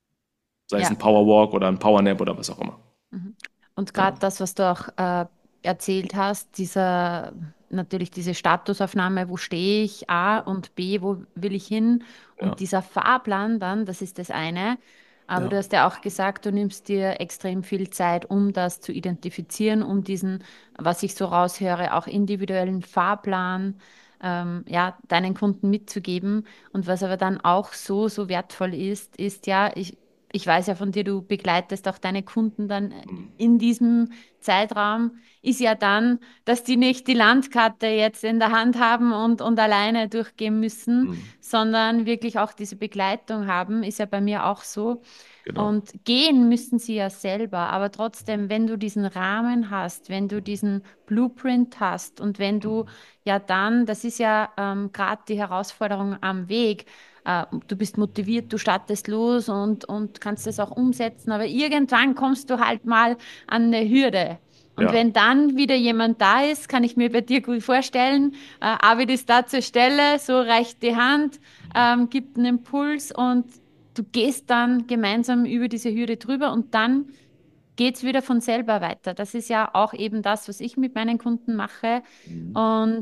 Sei es ein Powerwalk oder ein Powernap oder was auch immer. Und gerade das, was du auch erzählt hast, natürlich diese Statusaufnahme, wo stehe ich, A, und B, wo will ich hin, und dieser Fahrplan dann, das ist das eine. Aber du hast ja auch gesagt, du nimmst dir extrem viel Zeit, um das zu identifizieren, um diesen, was ich so raushöre, auch individuellen Fahrplan, deinen Kunden mitzugeben. Und was aber dann auch so wertvoll ist ja, ich weiß ja von dir, du begleitest auch deine Kunden dann in diesem Zeitraum, ist ja dann, dass die nicht die Landkarte jetzt in der Hand haben und alleine durchgehen müssen, sondern wirklich auch diese Begleitung haben, ist ja bei mir auch so. Genau. Und gehen müssen sie ja selber, aber trotzdem, wenn du diesen Rahmen hast, wenn du diesen Blueprint hast und wenn du ja dann, das ist ja gerade die Herausforderung am Weg, du bist motiviert, du startest los und kannst das auch umsetzen, aber irgendwann kommst du halt mal an eine Hürde. Und wenn dann wieder jemand da ist, kann ich mir bei dir gut vorstellen, Arvid ist da zur Stelle, so reicht die Hand, gibt einen Impuls und du gehst dann gemeinsam über diese Hürde drüber und dann geht's wieder von selber weiter. Das ist ja auch eben das, was ich mit meinen Kunden mache. Und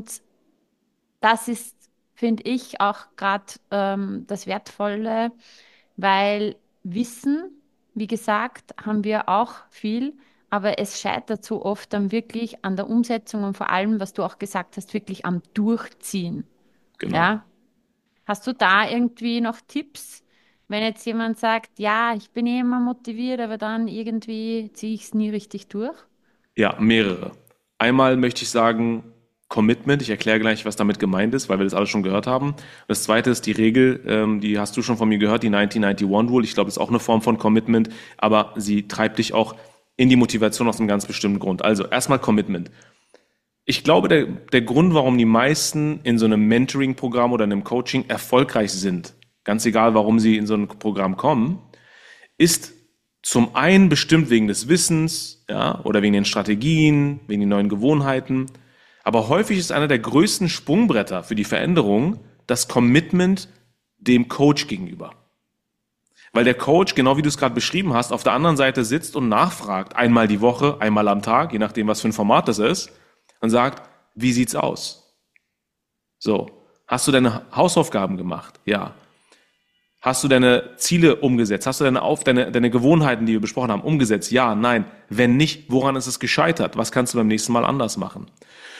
das ist, finde ich, auch gerade das Wertvolle, weil Wissen, wie gesagt, haben wir auch viel, aber es scheitert so oft dann wirklich an der Umsetzung und vor allem, was du auch gesagt hast, wirklich am Durchziehen. Genau. Ja? Hast du da irgendwie noch Tipps, wenn jetzt jemand sagt, ja, ich bin eh immer motiviert, aber dann irgendwie ziehe ich es nie richtig durch? Ja, mehrere. Einmal möchte ich sagen, Commitment. Ich erkläre gleich, was damit gemeint ist, weil wir das alles schon gehört haben. Das zweite ist die Regel, die hast du schon von mir gehört, die 1991 Rule. Ich glaube, das ist auch eine Form von Commitment, aber sie treibt dich auch in die Motivation aus einem ganz bestimmten Grund. Also erstmal Commitment. Ich glaube, der Grund, warum die meisten in so einem Mentoring-Programm oder in einem Coaching erfolgreich sind, ganz egal, warum sie in so ein Programm kommen, ist zum einen bestimmt wegen des Wissens, ja, oder wegen den Strategien, wegen den neuen Gewohnheiten. Aber häufig ist einer der größten Sprungbretter für die Veränderung das Commitment dem Coach gegenüber. Weil der Coach, genau wie du es gerade beschrieben hast, auf der anderen Seite sitzt und nachfragt, einmal die Woche, einmal am Tag, je nachdem, was für ein Format das ist, und sagt, wie sieht's aus? So, hast du deine Hausaufgaben gemacht? Ja. Hast du deine Ziele umgesetzt? Hast du deine Gewohnheiten, die wir besprochen haben, umgesetzt? Ja, nein. Wenn nicht, woran ist es gescheitert? Was kannst du beim nächsten Mal anders machen?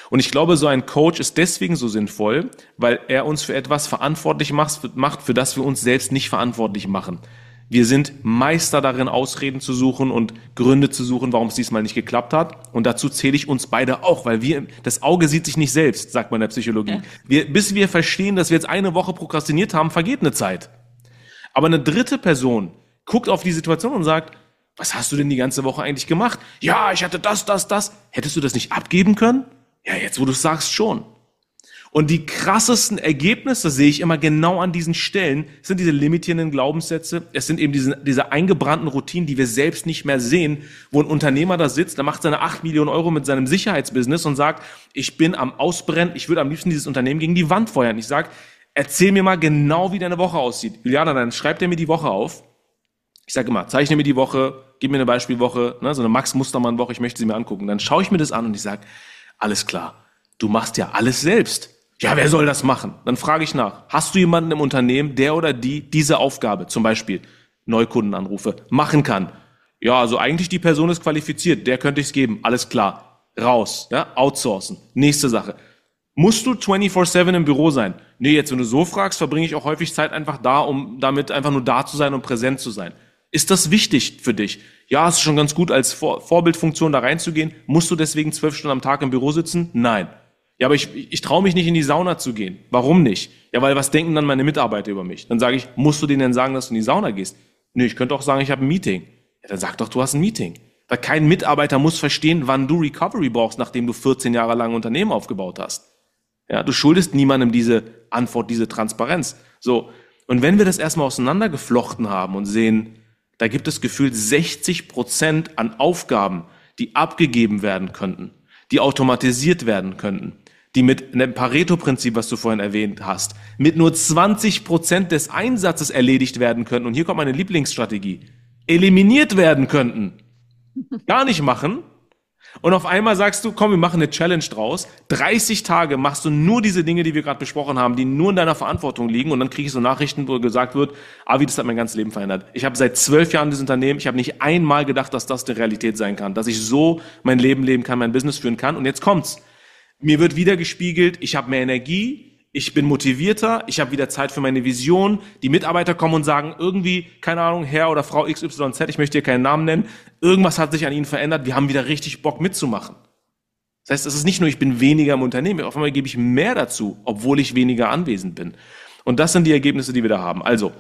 Und ich glaube, so ein Coach ist deswegen so sinnvoll, weil er uns für etwas verantwortlich macht, für das wir uns selbst nicht verantwortlich machen. Wir sind Meister darin, Ausreden zu suchen und Gründe zu suchen, warum es diesmal nicht geklappt hat. Und dazu zähle ich uns beide auch, weil das Auge sieht sich nicht selbst, sagt man in der Psychologie. Ja. Bis wir verstehen, dass wir jetzt eine Woche prokrastiniert haben, vergeht eine Zeit. Aber eine dritte Person guckt auf die Situation und sagt, was hast du denn die ganze Woche eigentlich gemacht? Ja, ich hatte das. Hättest du das nicht abgeben können? Ja, jetzt wo du es sagst, schon. Und die krassesten Ergebnisse sehe ich immer genau an diesen Stellen. Es sind diese limitierenden Glaubenssätze. Es sind eben diese eingebrannten Routinen, die wir selbst nicht mehr sehen, wo ein Unternehmer da sitzt, der macht seine 8 Millionen Euro mit seinem Sicherheitsbusiness und sagt, ich bin am Ausbrennen, ich würde am liebsten dieses Unternehmen gegen die Wand feuern. Ich sage, erzähl mir mal genau, wie deine Woche aussieht. Juliana, dann schreibt er mir die Woche auf. Ich sage immer, zeichne mir die Woche, gib mir eine Beispielwoche, ne, so eine Max-Mustermann-Woche, ich möchte sie mir angucken. Dann schaue ich mir das an und ich sage, alles klar, du machst ja alles selbst. Ja, wer soll das machen? Dann frage ich nach, hast du jemanden im Unternehmen, der oder die diese Aufgabe, zum Beispiel Neukundenanrufe, machen kann? Ja, also eigentlich die Person ist qualifiziert, der könnte ich es geben, alles klar, raus, ja, outsourcen. Nächste Sache. Musst du 24/7 im Büro sein? Nee, jetzt wenn du so fragst, verbringe ich auch häufig Zeit einfach da, um damit einfach nur da zu sein und präsent zu sein. Ist das wichtig für dich? Ja, es ist schon ganz gut, als Vorbildfunktion da reinzugehen. Musst du deswegen 12 Stunden am Tag im Büro sitzen? Nein. Ja, aber ich traue mich nicht in die Sauna zu gehen. Warum nicht? Ja, weil was denken dann meine Mitarbeiter über mich? Dann sage ich, musst du denen denn sagen, dass du in die Sauna gehst? Nee, ich könnte auch sagen, ich habe ein Meeting. Ja, dann sag doch, du hast ein Meeting. Weil kein Mitarbeiter muss verstehen, wann du Recovery brauchst, nachdem du 14 Jahre lang ein Unternehmen aufgebaut hast. Ja, du schuldest niemandem diese Antwort, diese Transparenz. So. Und wenn wir das erstmal auseinandergeflochten haben und sehen, da gibt es gefühlt 60% an Aufgaben, die abgegeben werden könnten, die automatisiert werden könnten, die mit einem Pareto-Prinzip, was du vorhin erwähnt hast, mit nur 20% des Einsatzes erledigt werden könnten. Und hier kommt meine Lieblingsstrategie. Eliminiert werden könnten. Gar nicht machen. Und auf einmal sagst du, komm, wir machen eine Challenge draus. 30 Tage machst du nur diese Dinge, die wir gerade besprochen haben, die nur in deiner Verantwortung liegen. Und dann kriege ich so Nachrichten, wo gesagt wird, Avi, das hat mein ganzes Leben verändert. Ich habe seit 12 Jahren dieses Unternehmen. Ich habe nicht einmal gedacht, dass das eine Realität sein kann. Dass ich so mein Leben leben kann, mein Business führen kann. Und jetzt kommt's. Mir wird wieder gespiegelt, ich habe mehr Energie. Ich bin motivierter, ich habe wieder Zeit für meine Vision. Die Mitarbeiter kommen und sagen irgendwie, keine Ahnung, Herr oder Frau XYZ, ich möchte hier keinen Namen nennen, irgendwas hat sich an ihnen verändert, wir haben wieder richtig Bock mitzumachen. Das heißt, es ist nicht nur, ich bin weniger im Unternehmen, auf einmal gebe ich mehr dazu, obwohl ich weniger anwesend bin. Und das sind die Ergebnisse, die wir da haben. Also,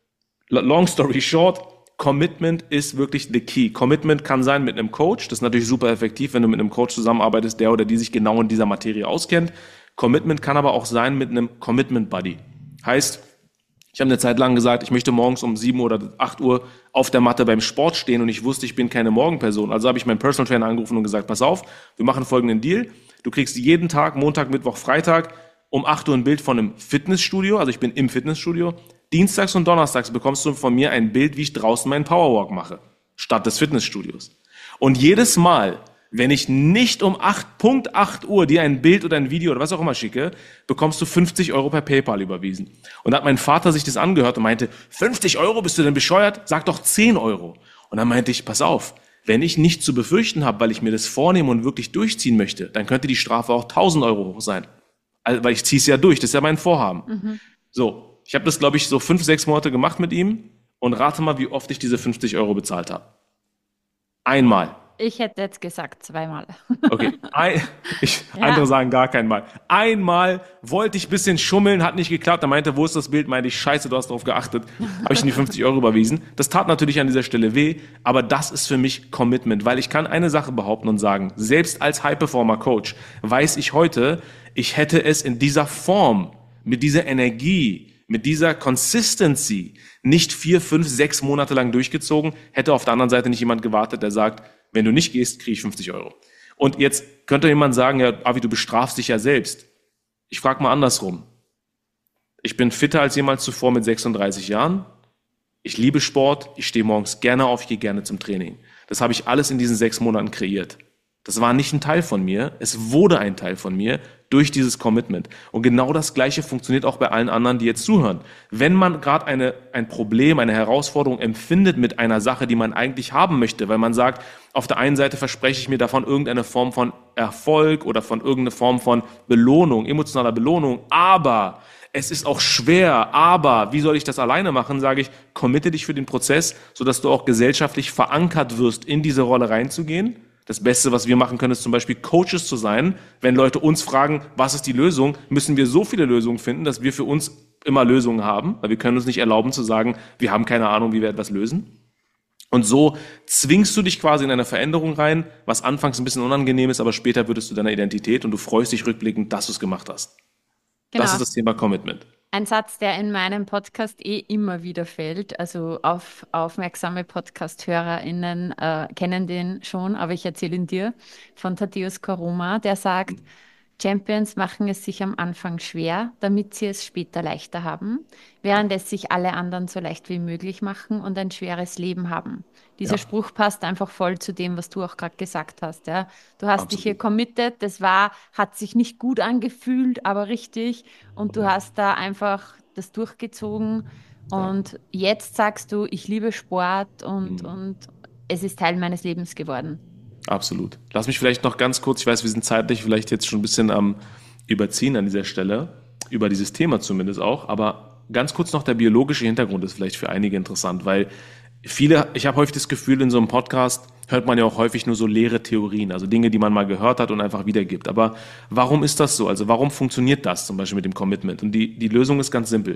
long story short, Commitment ist wirklich the key. Commitment kann sein mit einem Coach, das ist natürlich super effektiv, wenn du mit einem Coach zusammenarbeitest, der oder die sich genau in dieser Materie auskennt. Commitment kann aber auch sein mit einem Commitment Buddy. Heißt, ich habe eine Zeit lang gesagt, ich möchte morgens um 7 oder 8 Uhr auf der Matte beim Sport stehen und ich wusste, ich bin keine Morgenperson. Also habe ich meinen Personal Trainer angerufen und gesagt, pass auf, wir machen folgenden Deal. Du kriegst jeden Tag, Montag, Mittwoch, Freitag um 8 Uhr ein Bild von einem Fitnessstudio, also ich bin im Fitnessstudio. Dienstags und Donnerstags bekommst du von mir ein Bild, wie ich draußen meinen Powerwalk mache, statt des Fitnessstudios. Und jedes Mal, wenn ich nicht um Punkt 8 Uhr dir ein Bild oder ein Video oder was auch immer schicke, bekommst du 50 Euro per PayPal überwiesen. Und da hat mein Vater sich das angehört und meinte, 50 Euro, bist du denn bescheuert? Sag doch 10 Euro. Und dann meinte ich, pass auf, wenn ich nichts zu befürchten habe, weil ich mir das vornehme und wirklich durchziehen möchte, dann könnte die Strafe auch 1000 Euro hoch sein. Also, weil ich ziehe es ja durch, das ist ja mein Vorhaben. So, ich habe das, glaube ich, so 5, 6 Monate gemacht mit ihm und rate mal, wie oft ich diese 50 Euro bezahlt habe. Einmal. Ich hätte jetzt gesagt 2-mal. Okay, Ja. andere sagen gar kein Mal. Einmal wollte ich ein bisschen schummeln, hat nicht geklappt. Er meinte, wo ist das Bild? Meinte ich, scheiße, du hast darauf geachtet. Habe ich ihm die 50 Euro überwiesen. Das tat natürlich an dieser Stelle weh, aber das ist für mich Commitment, weil ich kann eine Sache behaupten und sagen, selbst als High-Performer-Coach weiß ich heute, ich hätte es in dieser Form, mit dieser Energie, mit dieser Consistency nicht 4, 5, 6 Monate lang durchgezogen, hätte auf der anderen Seite nicht jemand gewartet, der sagt, wenn du nicht gehst, kriege ich 50 Euro. Und jetzt könnte jemand sagen, ja, Avi, du bestrafst dich ja selbst. Ich frage mal andersrum. Ich bin fitter als jemals zuvor mit 36 Jahren. Ich liebe Sport. Ich stehe morgens gerne auf. Ich gehe gerne zum Training. Das habe ich alles in diesen 6 Monaten kreiert. Das war nicht ein Teil von mir, es wurde ein Teil von mir durch dieses Commitment. Und genau das Gleiche funktioniert auch bei allen anderen, die jetzt zuhören. Wenn man gerade ein Problem, eine Herausforderung empfindet mit einer Sache, die man eigentlich haben möchte, weil man sagt, auf der einen Seite verspreche ich mir davon irgendeine Form von Erfolg oder von irgendeine Form von Belohnung, emotionaler Belohnung, aber es ist auch schwer, aber wie soll ich das alleine machen, sage ich, committe dich für den Prozess, sodass du auch gesellschaftlich verankert wirst, in diese Rolle reinzugehen. Das Beste, was wir machen können, ist zum Beispiel Coaches zu sein. Wenn Leute uns fragen, was ist die Lösung, müssen wir so viele Lösungen finden, dass wir für uns immer Lösungen haben, weil wir können uns nicht erlauben zu sagen, wir haben keine Ahnung, wie wir etwas lösen. Und so zwingst du dich quasi in eine Veränderung rein, was anfangs ein bisschen unangenehm ist, aber später wird es zu deiner Identität und du freust dich rückblickend, dass du es gemacht hast. Das ist Genau. das Thema Commitment. Ein Satz, der in meinem Podcast immer wieder fällt. Also aufmerksame Podcast-HörerInnen kennen den schon, aber ich erzähle ihn dir von Thaddeus Koroma, der sagt, Champions machen es sich am Anfang schwer, damit sie es später leichter haben, während es sich alle anderen so leicht wie möglich machen und ein schweres Leben haben. Dieser Ja, Spruch passt einfach voll zu dem, was du auch gerade gesagt hast. Ja. Du hast dich hier absolut. committed, hat sich nicht gut angefühlt, aber richtig. Und du hast da einfach das durchgezogen. Ja. Und jetzt sagst du, ich liebe Sport Mhm. und es ist Teil meines Lebens geworden. Absolut. Lass mich vielleicht noch ganz kurz, ich weiß, wir sind zeitlich vielleicht jetzt schon ein bisschen am Überziehen an dieser Stelle, über dieses Thema zumindest auch, aber ganz kurz noch der biologische Hintergrund ist vielleicht für einige interessant, weil ich habe häufig das Gefühl, in so einem Podcast hört man ja auch häufig nur so leere Theorien, also Dinge, die man mal gehört hat und einfach wiedergibt. Aber warum ist das so? Also warum funktioniert das zum Beispiel mit dem Commitment? Und die Lösung ist ganz simpel.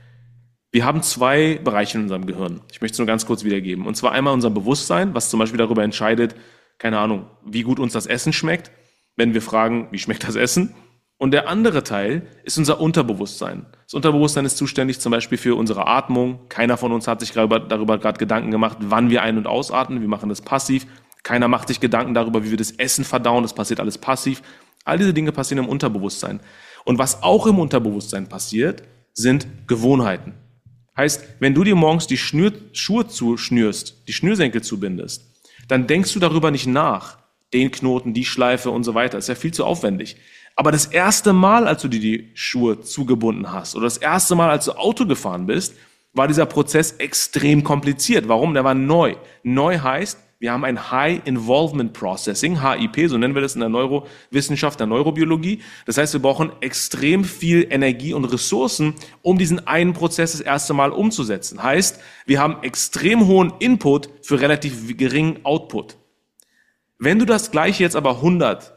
Wir haben zwei Bereiche in unserem Gehirn. Ich möchte es nur ganz kurz wiedergeben. Und zwar einmal unser Bewusstsein, was zum Beispiel darüber entscheidet, keine Ahnung, wie gut uns das Essen schmeckt, wenn wir fragen, wie schmeckt das Essen? Und der andere Teil ist unser Unterbewusstsein. Das Unterbewusstsein ist zuständig zum Beispiel für unsere Atmung. Keiner von uns hat sich darüber gerade Gedanken gemacht, wann wir ein- und ausatmen. Wir machen das passiv. Keiner macht sich Gedanken darüber, wie wir das Essen verdauen. Das passiert alles passiv. All diese Dinge passieren im Unterbewusstsein. Und was auch im Unterbewusstsein passiert, sind Gewohnheiten. Heißt, wenn du dir morgens die Schuhe zuschnürst, die Schnürsenkel zubindest, dann denkst du darüber nicht nach. Den Knoten, die Schleife und so weiter. Ist ja viel zu aufwendig. Aber das erste Mal, als du dir die Schuhe zugebunden hast oder das erste Mal, als du Auto gefahren bist, war dieser Prozess extrem kompliziert. Warum? Der war neu. Neu heißt, wir haben ein High Involvement Processing, HIP, so nennen wir das in der Neurowissenschaft, der Neurobiologie. Das heißt, wir brauchen extrem viel Energie und Ressourcen, um diesen einen Prozess das erste Mal umzusetzen. Heißt, wir haben extrem hohen Input für relativ geringen Output. Wenn du das gleiche jetzt aber 100,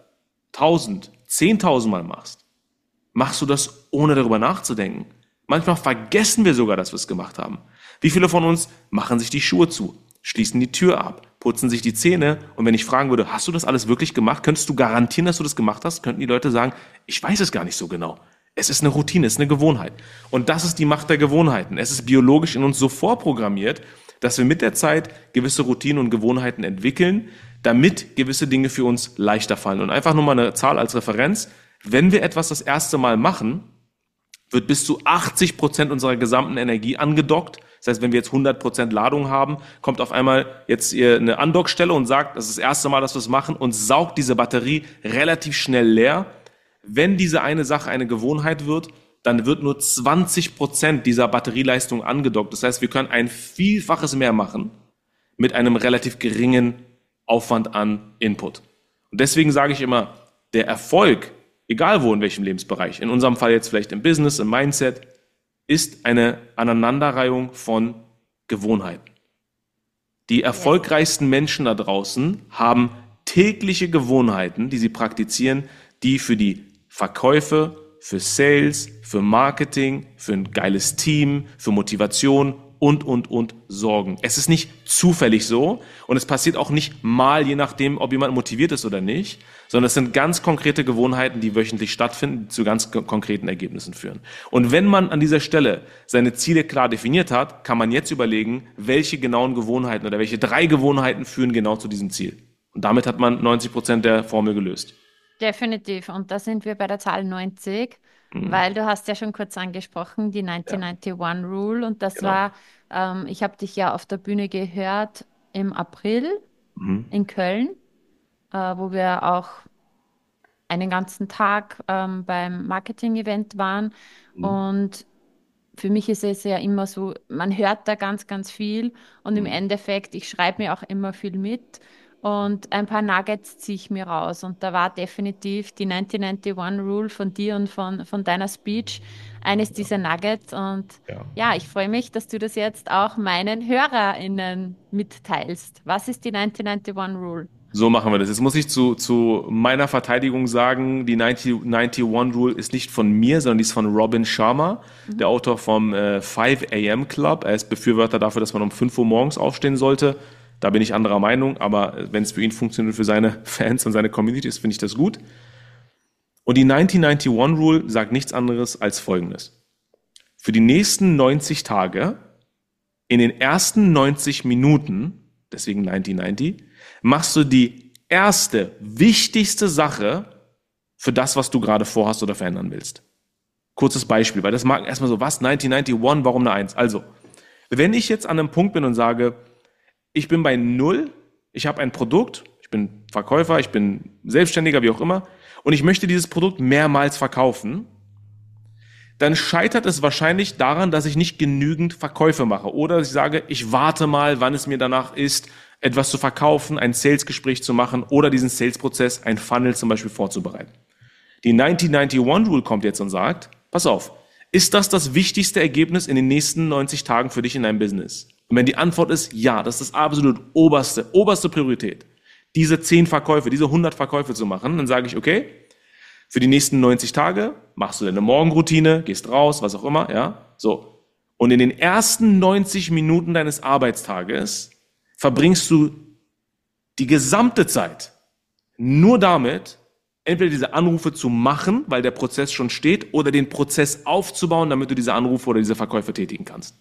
1000, 10.000 Mal machst, machst du das ohne darüber nachzudenken. Manchmal vergessen wir sogar, dass wir es gemacht haben. Wie viele von uns machen sich die Schuhe zu, schließen die Tür ab, putzen sich die Zähne und wenn ich fragen würde, hast du das alles wirklich gemacht? Könntest du garantieren, dass du das gemacht hast? Könnten die Leute sagen, ich weiß es gar nicht so genau. Es ist eine Routine, es ist eine Gewohnheit. Und das ist die Macht der Gewohnheiten. Es ist biologisch in uns so vorprogrammiert, dass wir mit der Zeit gewisse Routinen und Gewohnheiten entwickeln, damit gewisse Dinge für uns leichter fallen. Und einfach nur mal eine Zahl als Referenz. Wenn wir etwas das erste Mal machen, wird bis zu 80% unserer gesamten Energie angedockt. Das heißt, wenn wir jetzt 100% Ladung haben, kommt auf einmal jetzt eine Andockstelle und sagt, das ist das erste Mal, dass wir es machen und saugt diese Batterie relativ schnell leer. Wenn diese eine Sache eine Gewohnheit wird, dann wird nur 20% dieser Batterieleistung angedockt. Das heißt, wir können ein Vielfaches mehr machen mit einem relativ geringen Aufwand an Input. Und deswegen sage ich immer, der Erfolg, egal wo, in welchem Lebensbereich, in unserem Fall jetzt vielleicht im Business, im Mindset, ist eine Aneinanderreihung von Gewohnheiten. Die Yes. erfolgreichsten Menschen da draußen haben tägliche Gewohnheiten, die sie praktizieren, die für die Verkäufe, für Sales, für Marketing, für ein geiles Team, für Motivation und sorgen. Es ist nicht zufällig so und es passiert auch nicht mal, je nachdem, ob jemand motiviert ist oder nicht, sondern es sind ganz konkrete Gewohnheiten, die wöchentlich stattfinden, die zu ganz konkreten Ergebnissen führen. Und wenn man an dieser Stelle seine Ziele klar definiert hat, kann man jetzt überlegen, welche genauen Gewohnheiten oder welche 3 Gewohnheiten führen genau zu diesem Ziel. Und damit hat man 90% der Formel gelöst. Definitiv. Und da sind wir bei der Zahl 90, Mhm. weil du hast ja schon kurz angesprochen, die Ja, 1991 Rule. Und das genau. war, ich habe dich ja auf der Bühne gehört im April Mhm. in Köln. wo wir auch einen ganzen Tag beim Marketing-Event waren. Mhm. Und für mich ist es ja immer so, man hört da ganz, ganz viel und im Mhm. Endeffekt, ich schreibe mir auch immer viel mit und ein paar Nuggets ziehe ich mir raus. Und da war definitiv die 1991 Rule von dir und von deiner Speech eines Ja. dieser Nuggets. Und Ja. ja, ich freue mich, dass du das jetzt auch meinen HörerInnen mitteilst. Was ist die 1991 Rule? So machen wir das. Jetzt muss ich zu meiner Verteidigung sagen, die 90, 91 Rule ist nicht von mir, sondern die ist von Robin Sharma, Mhm. der Autor vom 5 AM Club. Er ist Befürworter dafür, dass man um 5 Uhr morgens aufstehen sollte. Da bin ich anderer Meinung, aber wenn es für ihn funktioniert, für seine Fans und seine Community ist, finde ich das gut. Und die 1991 Rule sagt nichts anderes als Folgendes. Für die nächsten 90 Tage, in den ersten 90 Minuten, deswegen 1990, machst du die erste, wichtigste Sache für das, was du gerade vorhast oder verändern willst. Kurzes Beispiel, weil das mag erstmal so, was, 1991, warum eine Eins? Also, wenn ich jetzt an einem Punkt bin und sage, ich bin bei Null, ich habe ein Produkt, ich bin Verkäufer, ich bin Selbstständiger, wie auch immer, und ich möchte dieses Produkt mehrmals verkaufen, dann scheitert es wahrscheinlich daran, dass ich nicht genügend Verkäufe mache. Oder dass ich sage, ich warte mal, wann es mir danach ist, etwas zu verkaufen, ein Sales-Gespräch zu machen oder diesen Sales-Prozess, ein Funnel zum Beispiel vorzubereiten. Die 1991 Rule kommt jetzt und sagt, pass auf, ist das wichtigste Ergebnis in den nächsten 90 Tagen für dich in deinem Business? Und wenn die Antwort ist ja, das ist das absolut oberste Priorität, diese 10 Verkäufe, diese 100 Verkäufe zu machen, dann sage ich, okay, für die nächsten 90 Tage machst du deine Morgenroutine, gehst raus, was auch immer, ja, so. Und in den ersten 90 Minuten deines Arbeitstages verbringst du die gesamte Zeit nur damit, entweder diese Anrufe zu machen, weil der Prozess schon steht, oder den Prozess aufzubauen, damit du diese Anrufe oder diese Verkäufe tätigen kannst.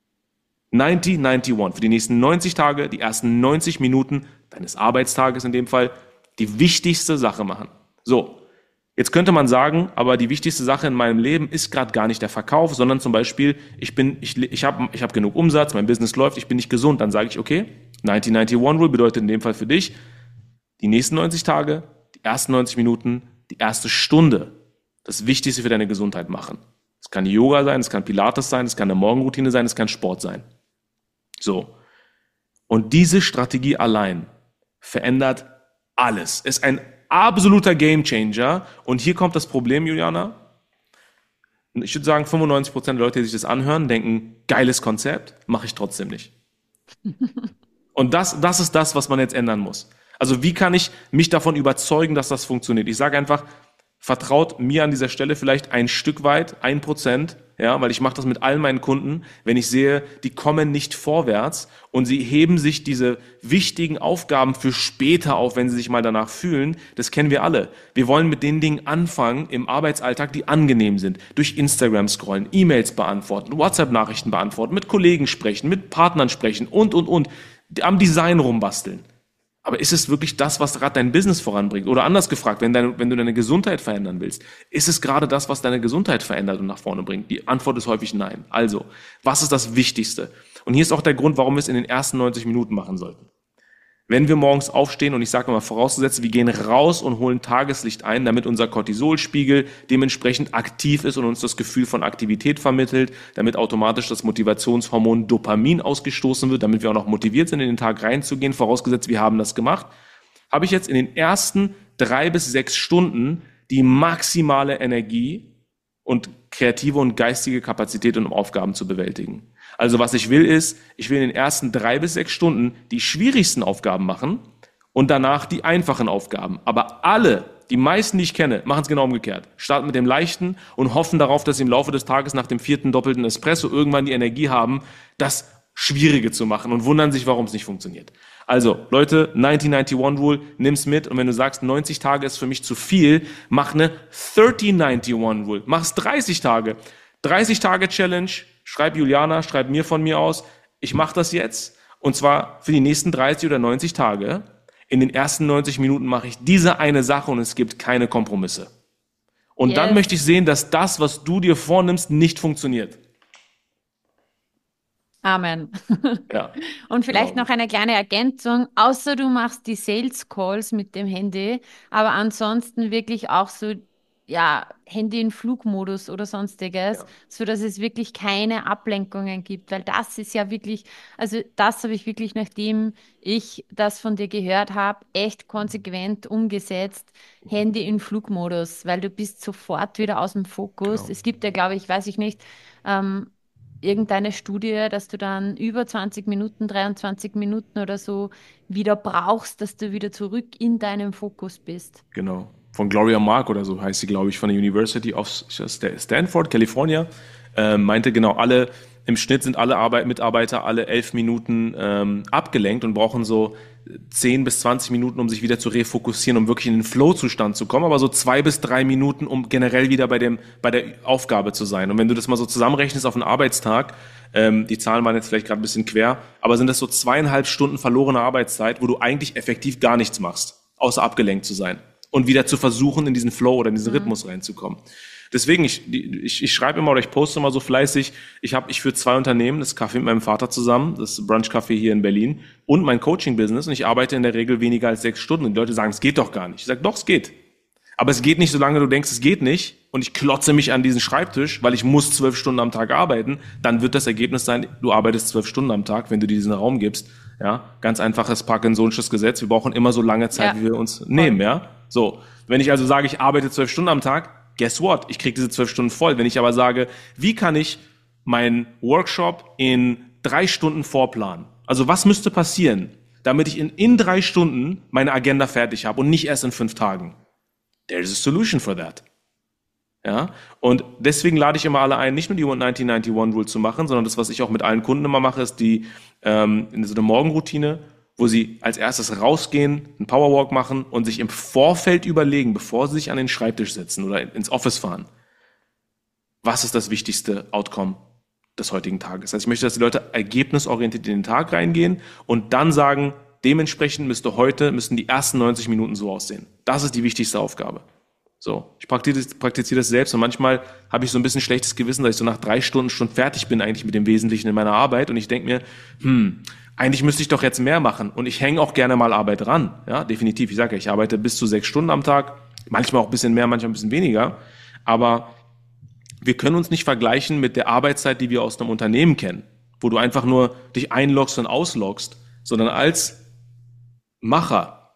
90, 91. Für die nächsten 90 Tage, die ersten 90 Minuten deines Arbeitstages in dem Fall, die wichtigste Sache machen. So. Jetzt könnte man sagen, aber die wichtigste Sache in meinem Leben ist gerade gar nicht der Verkauf, sondern zum Beispiel, ich hab genug Umsatz, mein Business läuft, ich bin nicht gesund. Dann sage ich, okay, 1991 Rule bedeutet in dem Fall für dich, die nächsten 90 Tage, die ersten 90 Minuten, die erste Stunde, das Wichtigste für deine Gesundheit machen. Es kann Yoga sein, es kann Pilates sein, es kann eine Morgenroutine sein, es kann Sport sein. So. Und diese Strategie allein verändert alles. Ist ein absoluter Gamechanger. Und hier kommt das Problem, Juliana. Ich würde sagen, 95% der Leute, die sich das anhören, denken, geiles Konzept, mache ich trotzdem nicht. Und das ist das, was man jetzt ändern muss. Also wie kann ich mich davon überzeugen, dass das funktioniert? Ich sage einfach, vertraut mir an dieser Stelle vielleicht ein Stück weit, 1%, ja, weil ich mache das mit all meinen Kunden, wenn ich sehe, die kommen nicht vorwärts und sie heben sich diese wichtigen Aufgaben für später auf, wenn sie sich mal danach fühlen. Das kennen wir alle. Wir wollen mit den Dingen anfangen im Arbeitsalltag, die angenehm sind. Durch Instagram scrollen, E-Mails beantworten, WhatsApp-Nachrichten beantworten, mit Kollegen sprechen, mit Partnern sprechen und. Am Design rumbasteln. Aber ist es wirklich das, was gerade dein Business voranbringt? Oder anders gefragt, wenn du deine Gesundheit verändern willst, ist es gerade das, was deine Gesundheit verändert und nach vorne bringt? Die Antwort ist häufig nein. Also, was ist das Wichtigste? Und hier ist auch der Grund, warum wir es in den ersten 90 Minuten machen sollten. Wenn wir morgens aufstehen, und ich sage mal vorausgesetzt, wir gehen raus und holen Tageslicht ein, damit unser Cortisolspiegel dementsprechend aktiv ist und uns das Gefühl von Aktivität vermittelt, damit automatisch das Motivationshormon Dopamin ausgestoßen wird, damit wir auch noch motiviert sind, in den Tag reinzugehen, vorausgesetzt, wir haben das gemacht, habe ich jetzt in den ersten 3 bis 6 Stunden die maximale Energie und kreative und geistige Kapazität, um Aufgaben zu bewältigen. Also was ich will ist, ich will in den ersten 3 bis 6 Stunden die schwierigsten Aufgaben machen und danach die einfachen Aufgaben. Aber die meisten, die ich kenne, machen es genau umgekehrt. Starten mit dem Leichten und hoffen darauf, dass sie im Laufe des Tages nach dem 4. doppelten Espresso irgendwann die Energie haben, das Schwierige zu machen und wundern sich, warum es nicht funktioniert. Also, Leute, 1991 Rule, nimm's mit und wenn du sagst, 90 Tage ist für mich zu viel, mach eine 3091 Rule. Mach's 30 Tage. 30 Tage Challenge, schreib Juliana, schreib mir von mir aus, ich mache das jetzt und zwar für die nächsten 30 oder 90 Tage. In den ersten 90 Minuten mache ich diese eine Sache und es gibt keine Kompromisse. Und dann Yes. möchte ich sehen, dass das, was du dir vornimmst, nicht funktioniert. Amen. Ja, Und vielleicht genau. noch eine kleine Ergänzung, außer du machst die Sales Calls mit dem Handy, aber ansonsten wirklich auch so, ja, Handy in Flugmodus oder sonstiges, Ja, so dass es wirklich keine Ablenkungen gibt, weil das ist ja wirklich, also das habe ich wirklich, nachdem ich das von dir gehört habe, echt konsequent umgesetzt. Handy in Flugmodus, weil du bist sofort wieder aus dem Fokus. genau. Es gibt ja, glaube ich, weiß ich nicht, ähm, irgendeine Studie, dass du dann über 20 Minuten, 23 Minuten oder so wieder brauchst, dass du wieder zurück in deinem Fokus bist. Genau. Von Gloria Mark oder so heißt sie, glaube ich, von der University of Stanford, California, meinte genau, im Schnitt sind alle Mitarbeiter alle 11 Minuten abgelenkt und brauchen so 10 bis 20 Minuten, um sich wieder zu refokussieren, um wirklich in den Flow-Zustand zu kommen, aber so 2 bis 3 Minuten, um generell wieder bei der Aufgabe zu sein. Und wenn du das mal so zusammenrechnest auf einen Arbeitstag, die Zahlen waren jetzt vielleicht gerade ein bisschen quer, aber sind das so 2,5 Stunden verlorene Arbeitszeit, wo du eigentlich effektiv gar nichts machst, außer abgelenkt zu sein und wieder zu versuchen, in diesen Flow oder in diesen Mhm. Rhythmus reinzukommen. Deswegen, ich schreibe immer oder ich poste immer so fleißig, ich führe 2 Unternehmen, das Café mit meinem Vater zusammen, das Brunch Café hier in Berlin und mein Coaching-Business und ich arbeite in der Regel weniger als 6 Stunden. Und die Leute sagen, es geht doch gar nicht. Ich sage, doch, es geht. Aber es geht nicht, solange du denkst, es geht nicht und ich klotze mich an diesen Schreibtisch, weil ich muss 12 Stunden am Tag arbeiten, dann wird das Ergebnis sein, du arbeitest 12 Stunden am Tag, wenn du dir diesen Raum gibst. Ja, ganz einfaches Parkinson'sches Gesetz. Wir brauchen immer so lange Zeit, Ja, wie wir uns voll. nehmen, ja. So. Wenn ich also sage, ich arbeite 12 Stunden am Tag, guess what? Ich kriege diese 12 Stunden voll. Wenn ich aber sage, wie kann ich meinen Workshop in 3 Stunden vorplanen? Also was müsste passieren, damit ich in 3 Stunden meine Agenda fertig habe und nicht erst in 5 Tagen? There's a solution for that. Ja, und deswegen lade ich immer alle ein, nicht nur die 1991 Rule zu machen, sondern das, was ich auch mit allen Kunden immer mache, ist in so eine Morgenroutine, wo sie als erstes rausgehen, einen Powerwalk machen und sich im Vorfeld überlegen, bevor sie sich an den Schreibtisch setzen oder ins Office fahren, was ist das wichtigste Outcome des heutigen Tages. Also ich möchte, dass die Leute ergebnisorientiert in den Tag reingehen und dann sagen, dementsprechend müssten die ersten 90 Minuten so aussehen. Das ist die wichtigste Aufgabe. So, ich praktiziere das selbst und manchmal habe ich so ein bisschen schlechtes Gewissen, dass ich so nach 3 Stunden schon fertig bin eigentlich mit dem Wesentlichen in meiner Arbeit und ich denke mir, eigentlich müsste ich doch jetzt mehr machen und ich hänge auch gerne mal Arbeit ran. Ja, definitiv. Ich sage ja, ich arbeite bis zu 6 Stunden am Tag, manchmal auch ein bisschen mehr, manchmal ein bisschen weniger, aber wir können uns nicht vergleichen mit der Arbeitszeit, die wir aus einem Unternehmen kennen, wo du einfach nur dich einloggst und ausloggst, sondern als Macher,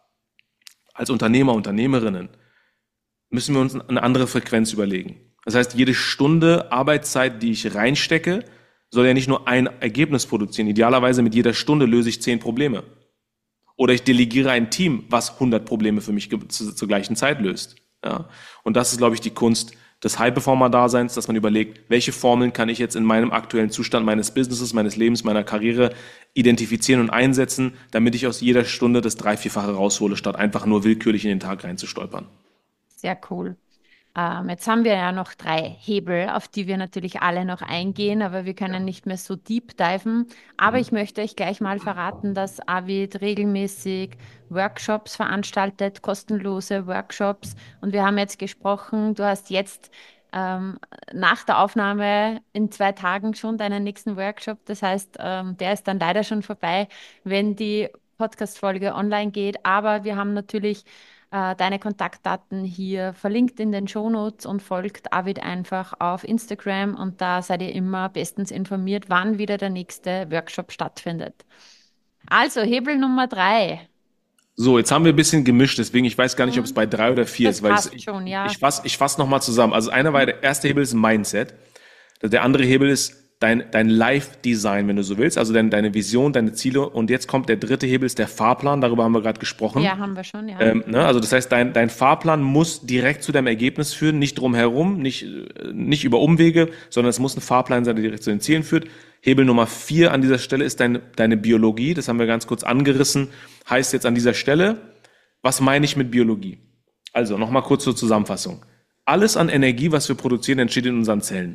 als Unternehmer, Unternehmerinnen, müssen wir uns eine andere Frequenz überlegen. Das heißt, jede Stunde Arbeitszeit, die ich reinstecke, soll ja nicht nur ein Ergebnis produzieren. Idealerweise mit jeder Stunde löse ich 10 Probleme. Oder ich delegiere ein Team, was 100 Probleme für mich zur gleichen Zeit löst. Ja? Und das ist, glaube ich, die Kunst des High-Performer-Daseins, dass man überlegt, welche Formeln kann ich jetzt in meinem aktuellen Zustand meines Businesses, meines Lebens, meiner Karriere identifizieren und einsetzen, damit ich aus jeder Stunde das 3-4-fache raushole, statt einfach nur willkürlich in den Tag reinzustolpern. Sehr cool. Jetzt haben wir ja noch 3 Hebel, auf die wir natürlich alle noch eingehen, aber wir können nicht mehr so deep diven. Aber ich möchte euch gleich mal verraten, dass Avid regelmäßig Workshops veranstaltet, kostenlose Workshops. Und wir haben jetzt gesprochen, du hast jetzt ähm, nach der Aufnahme in 2 Tagen schon deinen nächsten Workshop. Das heißt, der ist dann leider schon vorbei, wenn die Podcast-Folge online geht. Aber wir haben natürlich deine Kontaktdaten hier verlinkt in den Shownotes und folgt Avid einfach auf Instagram und da seid ihr immer bestens informiert, wann wieder der nächste Workshop stattfindet. Also Hebel Nummer 3. So, jetzt haben wir ein bisschen gemischt, deswegen ich weiß gar nicht, ob es Hm, bei 3 oder 4 das ist, weil passt schon, ja. ich fass nochmal zusammen. Also der erste Hebel ist Mindset, der andere Hebel ist dein Life-Design, wenn du so willst, also deine Vision, deine Ziele und jetzt kommt der dritte Hebel, ist der Fahrplan, darüber haben wir gerade gesprochen. Ja, haben wir schon, ja. Ne? Also das heißt, dein Fahrplan muss direkt zu deinem Ergebnis führen, nicht drumherum, nicht über Umwege, sondern es muss ein Fahrplan sein, der direkt zu den Zielen führt. Hebel Nummer 4 an dieser Stelle ist deine Biologie, das haben wir ganz kurz angerissen, heißt jetzt an dieser Stelle, was meine ich mit Biologie? Also nochmal kurz zur Zusammenfassung. Alles an Energie, was wir produzieren, entsteht in unseren Zellen.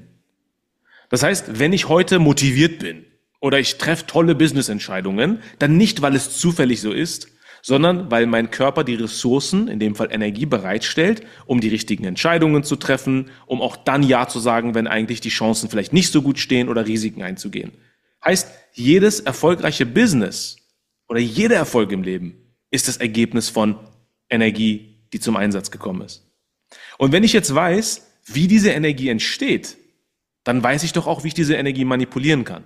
Das heißt, wenn ich heute motiviert bin oder ich treffe tolle Business-Entscheidungen, dann nicht, weil es zufällig so ist, sondern weil mein Körper die Ressourcen, in dem Fall Energie, bereitstellt, um die richtigen Entscheidungen zu treffen, um auch dann Ja zu sagen, wenn eigentlich die Chancen vielleicht nicht so gut stehen oder Risiken einzugehen. Heißt, jedes erfolgreiche Business oder jeder Erfolg im Leben ist das Ergebnis von Energie, die zum Einsatz gekommen ist. Und wenn ich jetzt weiß, wie diese Energie entsteht, dann weiß ich doch auch, wie ich diese Energie manipulieren kann.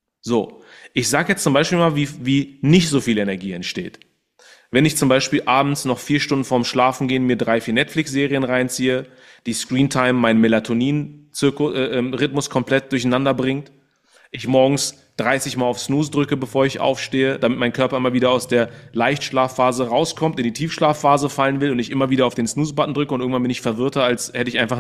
So, ich sage jetzt zum Beispiel mal, wie nicht so viel Energie entsteht. Wenn ich zum Beispiel abends noch 4 Stunden vorm Schlafengehen mir 3, 4 Netflix-Serien reinziehe, die Screentime meinen Melatonin-Rhythmus komplett durcheinander bringt, ich morgens 30 Mal auf Snooze drücke, bevor ich aufstehe, damit mein Körper immer wieder aus der Leichtschlafphase rauskommt, in die Tiefschlafphase fallen will und ich immer wieder auf den Snooze-Button drücke und irgendwann bin ich verwirrter, als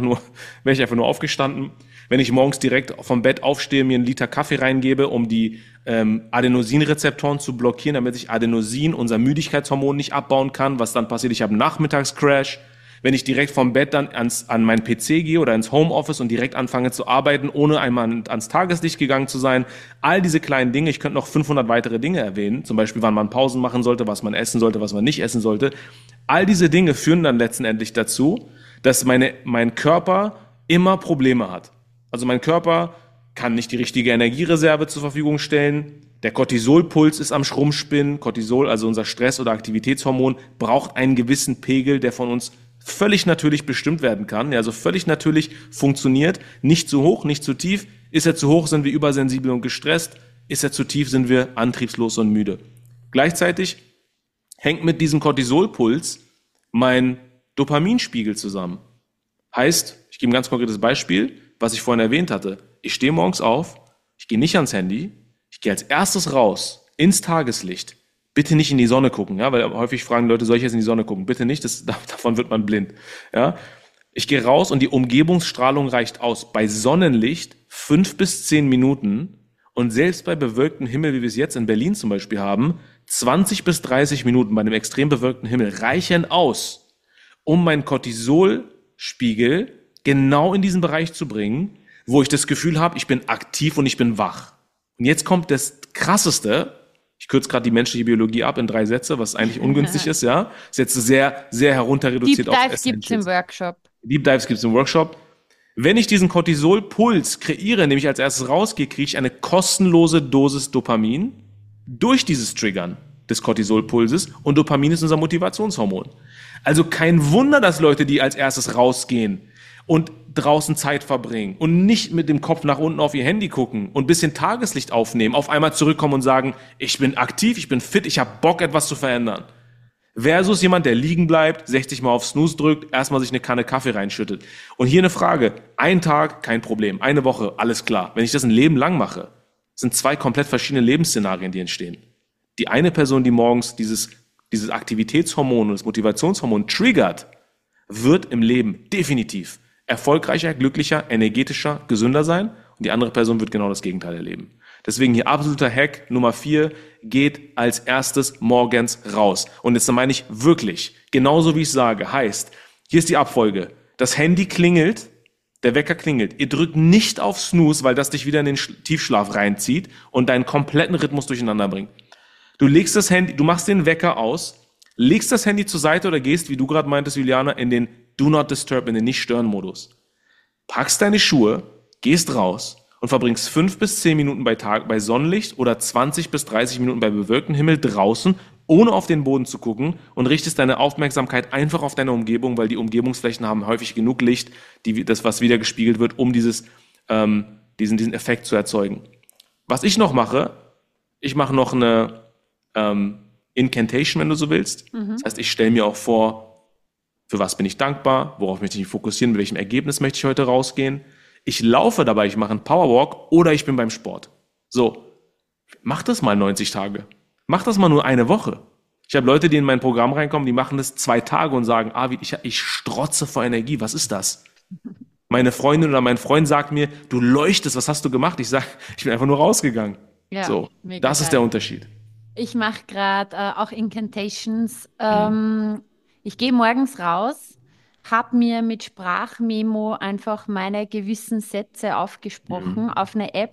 wäre ich einfach nur aufgestanden. Wenn ich morgens direkt vom Bett aufstehe, mir einen Liter Kaffee reingebe, um die Adenosinrezeptoren zu blockieren, damit ich Adenosin, unser Müdigkeitshormon, nicht abbauen kann, was dann passiert, ich habe einen Nachmittagscrash. Wenn ich direkt vom Bett dann an meinen PC gehe oder ins Homeoffice und direkt anfange zu arbeiten, ohne einmal ans Tageslicht gegangen zu sein. All diese kleinen Dinge, ich könnte noch 500 weitere Dinge erwähnen, zum Beispiel, wann man Pausen machen sollte, was man essen sollte, was man nicht essen sollte. All diese Dinge führen dann letztendlich dazu, dass mein Körper immer Probleme hat. Also mein Körper kann nicht die richtige Energiereserve zur Verfügung stellen. Der Cortisolpuls ist am Schrumpfspinnen. Cortisol, also unser Stress- oder Aktivitätshormon, braucht einen gewissen Pegel, der von uns völlig natürlich bestimmt werden kann, also völlig natürlich funktioniert, nicht zu hoch, nicht zu tief. Ist er zu hoch, sind wir übersensibel und gestresst. Ist er zu tief, sind wir antriebslos und müde. Gleichzeitig hängt mit diesem Cortisolpuls mein Dopaminspiegel zusammen. Heißt, ich gebe ein ganz konkretes Beispiel, was ich vorhin erwähnt hatte. Ich stehe morgens auf, ich gehe nicht ans Handy, ich gehe als erstes raus ins Tageslicht. Bitte nicht in die Sonne gucken, ja, weil häufig fragen Leute, soll ich jetzt in die Sonne gucken? Bitte nicht, davon wird man blind. Ja. Ich gehe raus und die Umgebungsstrahlung reicht aus. Bei Sonnenlicht 5 bis 10 Minuten und selbst bei bewölktem Himmel, wie wir es jetzt in Berlin zum Beispiel haben, 20 bis 30 Minuten bei einem extrem bewölkten Himmel reichen aus, um meinen Cortisolspiegel genau in diesen Bereich zu bringen, wo ich das Gefühl habe, ich bin aktiv und ich bin wach. Und jetzt kommt das Krasseste. Ich kürze gerade die menschliche Biologie ab in 3 Sätze, was eigentlich ungünstig ist, ja. Ist jetzt sehr, sehr herunterreduziert Deep auf Dives gibt's im Workshop. Deep Dives gibt's im Workshop. Wenn ich diesen Cortisolpuls kreiere, indem ich als erstes rausgehe, kriege ich eine kostenlose Dosis Dopamin durch dieses Triggern des Cortisolpulses und Dopamin ist unser Motivationshormon. Also kein Wunder, dass Leute, die als erstes rausgehen und draußen Zeit verbringen und nicht mit dem Kopf nach unten auf ihr Handy gucken und ein bisschen Tageslicht aufnehmen, auf einmal zurückkommen und sagen, ich bin aktiv, ich bin fit, ich habe Bock, etwas zu verändern. Versus jemand, der liegen bleibt, 60 Mal auf Snooze drückt, erstmal sich eine Kanne Kaffee reinschüttet. Und hier eine Frage, ein Tag, kein Problem, eine Woche, alles klar. Wenn ich das ein Leben lang mache, sind 2 komplett verschiedene Lebensszenarien, die entstehen. Die eine Person, die morgens dieses Aktivitätshormon und das Motivationshormon triggert, wird im Leben definitiv erfolgreicher, glücklicher, energetischer, gesünder sein und die andere Person wird genau das Gegenteil erleben. Deswegen hier absoluter Hack Nummer 4, geht als erstes morgens raus. Und jetzt meine ich wirklich, genauso wie ich sage, heißt, hier ist die Abfolge. Das Handy klingelt, der Wecker klingelt. Ihr drückt nicht auf Snooze, weil das dich wieder in den Tiefschlaf reinzieht und deinen kompletten Rhythmus durcheinander bringt. Du legst das Handy, du machst den Wecker aus, legst das Handy zur Seite oder gehst, wie du gerade meintest, Juliana, in den Do Not Disturb, in den Nicht-Stören-Modus. Packst deine Schuhe, gehst raus und verbringst 5 bis 10 Minuten bei Sonnenlicht oder 20 bis 30 Minuten bei bewölktem Himmel draußen, ohne auf den Boden zu gucken und richtest deine Aufmerksamkeit einfach auf deine Umgebung, weil die Umgebungsflächen haben häufig genug Licht, das was wieder gespiegelt wird, um diesen Effekt zu erzeugen. Was ich noch mache, ich mache noch eine Incantation, wenn du so willst. Das heißt, ich stelle mir auch vor, für was bin ich dankbar, worauf möchte ich mich fokussieren, mit welchem Ergebnis möchte ich heute rausgehen. Ich laufe dabei, ich mache einen Powerwalk oder ich bin beim Sport. So, mach das mal 90 Tage. Mach das mal nur eine Woche. Ich habe Leute, die in mein Programm reinkommen, die machen das 2 Tage und sagen, ich strotze vor Energie, was ist das? Meine Freundin oder mein Freund sagt mir, du leuchtest, was hast du gemacht? Ich sage, ich bin einfach nur rausgegangen. Ja, so, mega das ist geil. der Unterschied. Ich mache gerade auch Incantations. Ich gehe morgens raus, habe mir mit Sprachmemo einfach meine gewissen Sätze aufgesprochen auf eine App.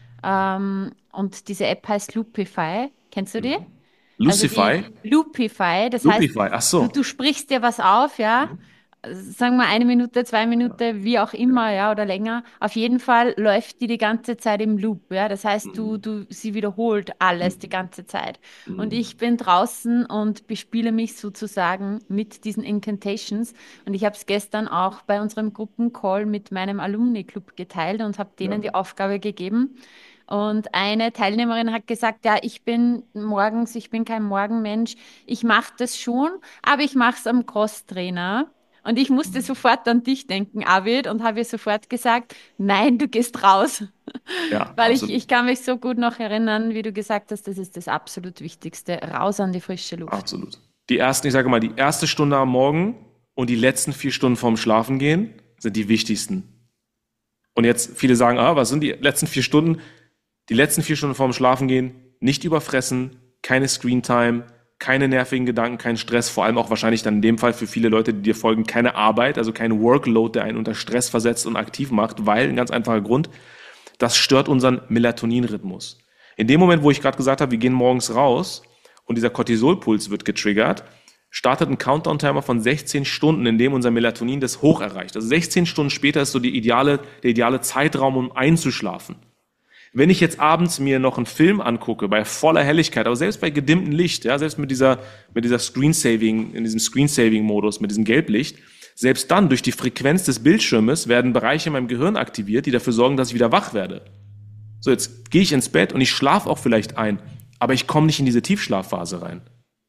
Und diese App heißt Loopify. Kennst du die? Also die Lucify? Loopify, das heißt, Loopify, ach du, so. du sprichst dir was auf, ja, sagen wir 1 Minute, 2 Minuten, wie auch immer, ja, oder länger. Auf jeden Fall läuft die ganze Zeit im Loop, ja. Das heißt, Mhm. sie wiederholt alles die Mhm. ganze Zeit. Und Mhm. ich bin draußen und bespiele mich sozusagen mit diesen Incantations. Und ich habe es gestern auch bei unserem Gruppencall mit meinem Alumni-Club geteilt und habe Ja. denen die Aufgabe gegeben. Und eine Teilnehmerin hat gesagt, ja, ich bin kein Morgenmensch, ich mache das schon, aber ich mache es am Crosstrainer. Und ich musste Mhm. sofort an dich denken, Arvid, und habe ihr sofort gesagt, nein, du gehst raus. Ja, Weil absolut. ich kann mich so gut noch erinnern, wie du gesagt hast, das ist das absolut Wichtigste, raus an die frische Luft. Absolut. Ich sage mal, die erste Stunde am Morgen und die letzten 4 Stunden vorm Schlafengehen sind die wichtigsten. Und jetzt viele sagen, was sind die letzten 4 Stunden? Die letzten 4 Stunden vorm Schlafengehen nicht überfressen, keine Screentime, keine nervigen Gedanken, kein Stress, vor allem auch wahrscheinlich dann in dem Fall für viele Leute, die dir folgen, keine Arbeit, also kein Workload, der einen unter Stress versetzt und aktiv macht, weil ein ganz einfacher Grund, das stört unseren Melatoninrhythmus. In dem Moment, wo ich gerade gesagt habe, wir gehen morgens raus und dieser Cortisolpuls wird getriggert, startet ein Countdown-Timer von 16 Stunden, in dem unser Melatonin das hoch erreicht. Also 16 Stunden später ist so der ideale Zeitraum, um einzuschlafen. Wenn ich jetzt abends mir noch einen Film angucke, bei voller Helligkeit, aber selbst bei gedimmtem Licht, ja, selbst mit dieser Screensaving, in diesem Screensaving-Modus, mit diesem Gelblicht, selbst dann durch die Frequenz des Bildschirmes werden Bereiche in meinem Gehirn aktiviert, die dafür sorgen, dass ich wieder wach werde. So, jetzt gehe ich ins Bett und ich schlafe auch vielleicht ein, aber ich komme nicht in diese Tiefschlafphase rein.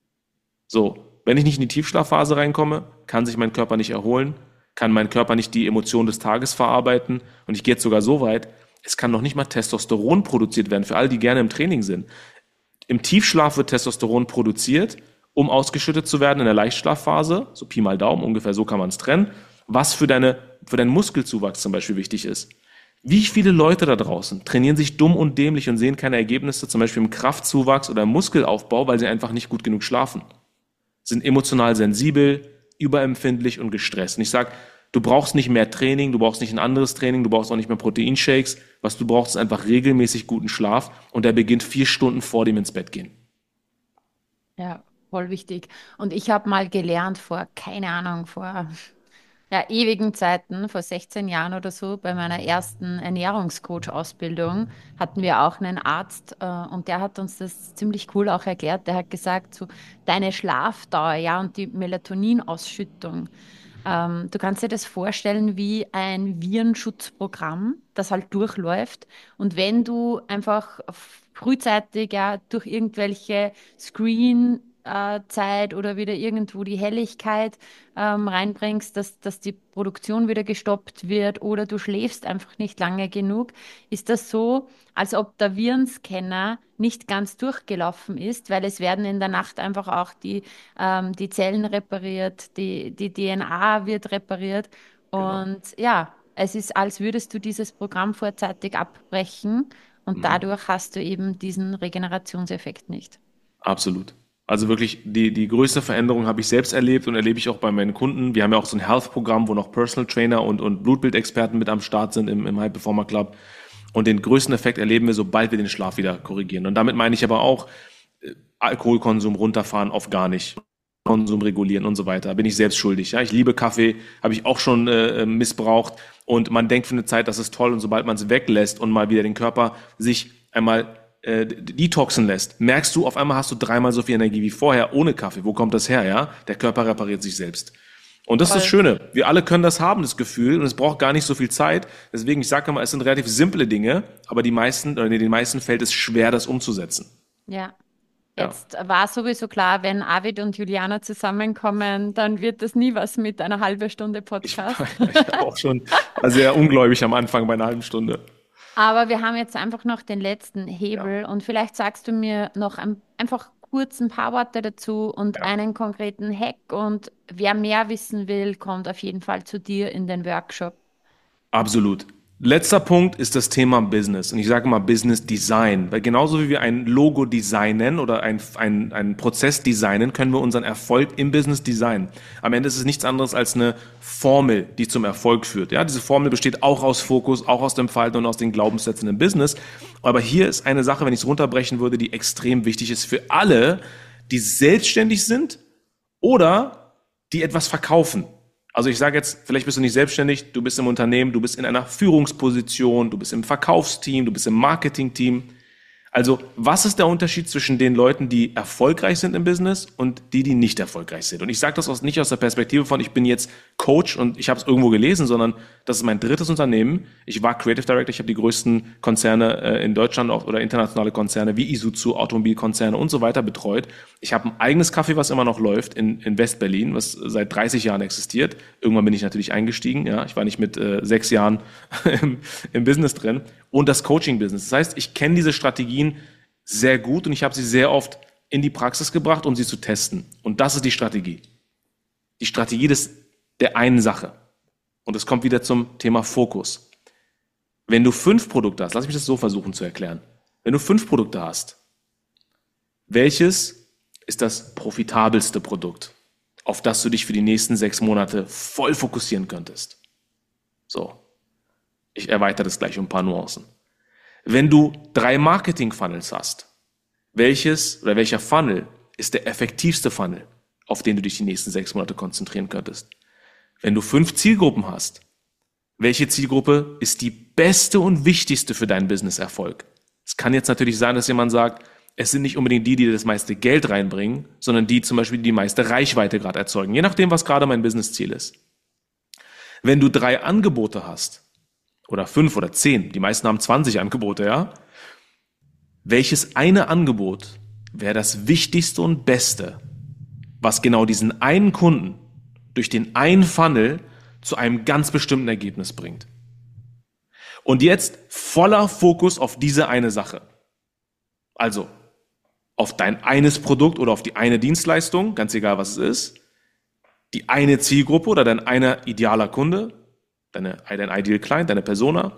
So, wenn ich nicht in die Tiefschlafphase reinkomme, kann sich mein Körper nicht erholen, kann mein Körper nicht die Emotionen des Tages verarbeiten und ich gehe jetzt sogar so weit, es kann noch nicht mal Testosteron produziert werden, für alle, die gerne im Training sind. Im Tiefschlaf wird Testosteron produziert, um ausgeschüttet zu werden in der Leichtschlafphase, so Pi mal Daumen, ungefähr so kann man es trennen, was für deinen Muskelzuwachs zum Beispiel wichtig ist. Wie viele Leute da draußen trainieren sich dumm und dämlich und sehen keine Ergebnisse, zum Beispiel im Kraftzuwachs oder im Muskelaufbau, weil sie einfach nicht gut genug schlafen? Sind emotional sensibel, überempfindlich und gestresst. Und ich sage, du brauchst nicht mehr Training, du brauchst nicht ein anderes Training, du brauchst auch nicht mehr Proteinshakes. Was du brauchst, ist einfach regelmäßig guten Schlaf und der beginnt 4 Stunden vor dem ins Bett gehen. Ja, voll wichtig. Und ich habe mal gelernt vor, keine Ahnung, vor ja, ewigen Zeiten, vor 16 Jahren oder so, bei meiner ersten Ernährungscoach-Ausbildung, hatten wir auch einen Arzt und der hat uns das ziemlich cool auch erklärt. Der hat gesagt, so deine Schlafdauer, ja, und die Melatoninausschüttung. Du kannst dir das vorstellen wie ein Virenschutzprogramm, das halt durchläuft. Und wenn du einfach frühzeitig ja durch irgendwelche Screen-Zeit oder wieder irgendwo die Helligkeit reinbringst, dass die Produktion wieder gestoppt wird oder du schläfst einfach nicht lange genug, ist das so, als ob der Virenscanner nicht ganz durchgelaufen ist, weil es werden in der Nacht einfach auch die Zellen repariert, die DNA wird repariert Genau. und ja, es ist, als würdest du dieses Programm vorzeitig abbrechen und Mhm. dadurch hast du eben diesen Regenerationseffekt nicht. Absolut. Also wirklich, die größte Veränderung habe ich selbst erlebt und erlebe ich auch bei meinen Kunden. Wir haben ja auch so ein Health-Programm, wo noch Personal Trainer und Blutbildexperten mit am Start sind im High Performer Club. Und den größten Effekt erleben wir, sobald wir den Schlaf wieder korrigieren. Und damit meine ich aber auch Alkoholkonsum runterfahren auf gar nicht. Konsum regulieren und so weiter. Bin ich selbst schuldig. Ja, ich liebe Kaffee, habe ich auch schon missbraucht. Und man denkt für eine Zeit, das ist toll. Und sobald man es weglässt und mal wieder den Körper sich einmal detoxen lässt, merkst du, auf einmal hast du 3-mal so viel Energie wie vorher ohne Kaffee. Wo kommt das her? Ja, der Körper repariert sich selbst. Und das ist das Voll. Schöne. Wir alle können das haben, das Gefühl, und es braucht gar nicht so viel Zeit. Deswegen, ich sage immer, es sind relativ simple Dinge, aber den meisten fällt es schwer, das umzusetzen. Ja. Ja. Jetzt war sowieso klar, wenn Arvid und Juliana zusammenkommen, dann wird das nie was mit einer halben Stunde Ich, Podcast. ich habe auch schon, war sehr ungläubig am Anfang bei einer halben Stunde. Aber wir haben jetzt einfach noch den letzten Ja, Hebel und vielleicht sagst du mir noch einfach kurz ein paar Worte dazu und ja. einen konkreten Hack und wer mehr wissen will, kommt auf jeden Fall zu dir in den Workshop. Absolut. Letzter Punkt ist das Thema Business. Und ich sage mal Business Design. Weil genauso wie wir ein Logo designen oder einen Prozess designen, können wir unseren Erfolg im Business designen. Am Ende ist es nichts anderes als eine Formel, die zum Erfolg führt. Ja, diese Formel besteht auch aus Fokus, auch aus dem Verhalten und aus den Glaubenssätzen im Business. Aber hier ist eine Sache, wenn ich es runterbrechen würde, die extrem wichtig ist für alle, die selbstständig sind oder die etwas verkaufen. Also ich sage jetzt, vielleicht bist du nicht selbstständig, du bist im Unternehmen, du bist in einer Führungsposition, du bist im Verkaufsteam, du bist im Marketingteam. Also, was ist der Unterschied zwischen den Leuten, die erfolgreich sind im Business und die, die nicht erfolgreich sind? Und ich sage das nicht aus der Perspektive von, ich bin jetzt Coach und ich habe es irgendwo gelesen, sondern das ist mein drittes Unternehmen. Ich war Creative Director, ich habe die größten Konzerne in Deutschland auch, oder internationale Konzerne wie Isuzu, Automobilkonzerne und so weiter betreut. Ich habe ein eigenes Café, was immer noch läuft in West-Berlin, was seit 30 Jahren existiert. Irgendwann bin ich natürlich eingestiegen. Ja, ich war nicht mit 6 Jahren im Business drin. Und das Coaching-Business. Das heißt, ich kenne diese Strategien sehr gut und ich habe sie sehr oft in die Praxis gebracht, um sie zu testen. Und das ist die Strategie. Die Strategie der einen Sache. Und es kommt wieder zum Thema Fokus. Wenn du 5 Produkte hast, lass mich das so versuchen zu erklären. Wenn du 5 Produkte hast, welches ist das profitabelste Produkt, auf das du dich für die nächsten 6 Monate voll fokussieren könntest? So, ich erweitere das gleich um ein paar Nuancen. Wenn du 3 Marketing-Funnels hast, welches oder welcher Funnel ist der effektivste Funnel, auf den du dich die nächsten 6 Monate konzentrieren könntest? Wenn du 5 Zielgruppen hast, welche Zielgruppe ist die beste und wichtigste für deinen Business-Erfolg? Es kann jetzt natürlich sein, dass jemand sagt, es sind nicht unbedingt die, die das meiste Geld reinbringen, sondern die zum Beispiel die meiste Reichweite gerade erzeugen, je nachdem, was gerade mein Business-Ziel ist. Wenn du 3 Angebote hast, oder 5 oder 10, die meisten haben 20 Angebote, ja? Welches eine Angebot wäre das wichtigste und beste, was genau diesen einen Kunden durch den einen Funnel zu einem ganz bestimmten Ergebnis bringt? Und jetzt voller Fokus auf diese eine Sache. Also auf dein eines Produkt oder auf die eine Dienstleistung, ganz egal was es ist, die eine Zielgruppe oder dein einer idealer Kunde, dein Ideal Client, deine Persona,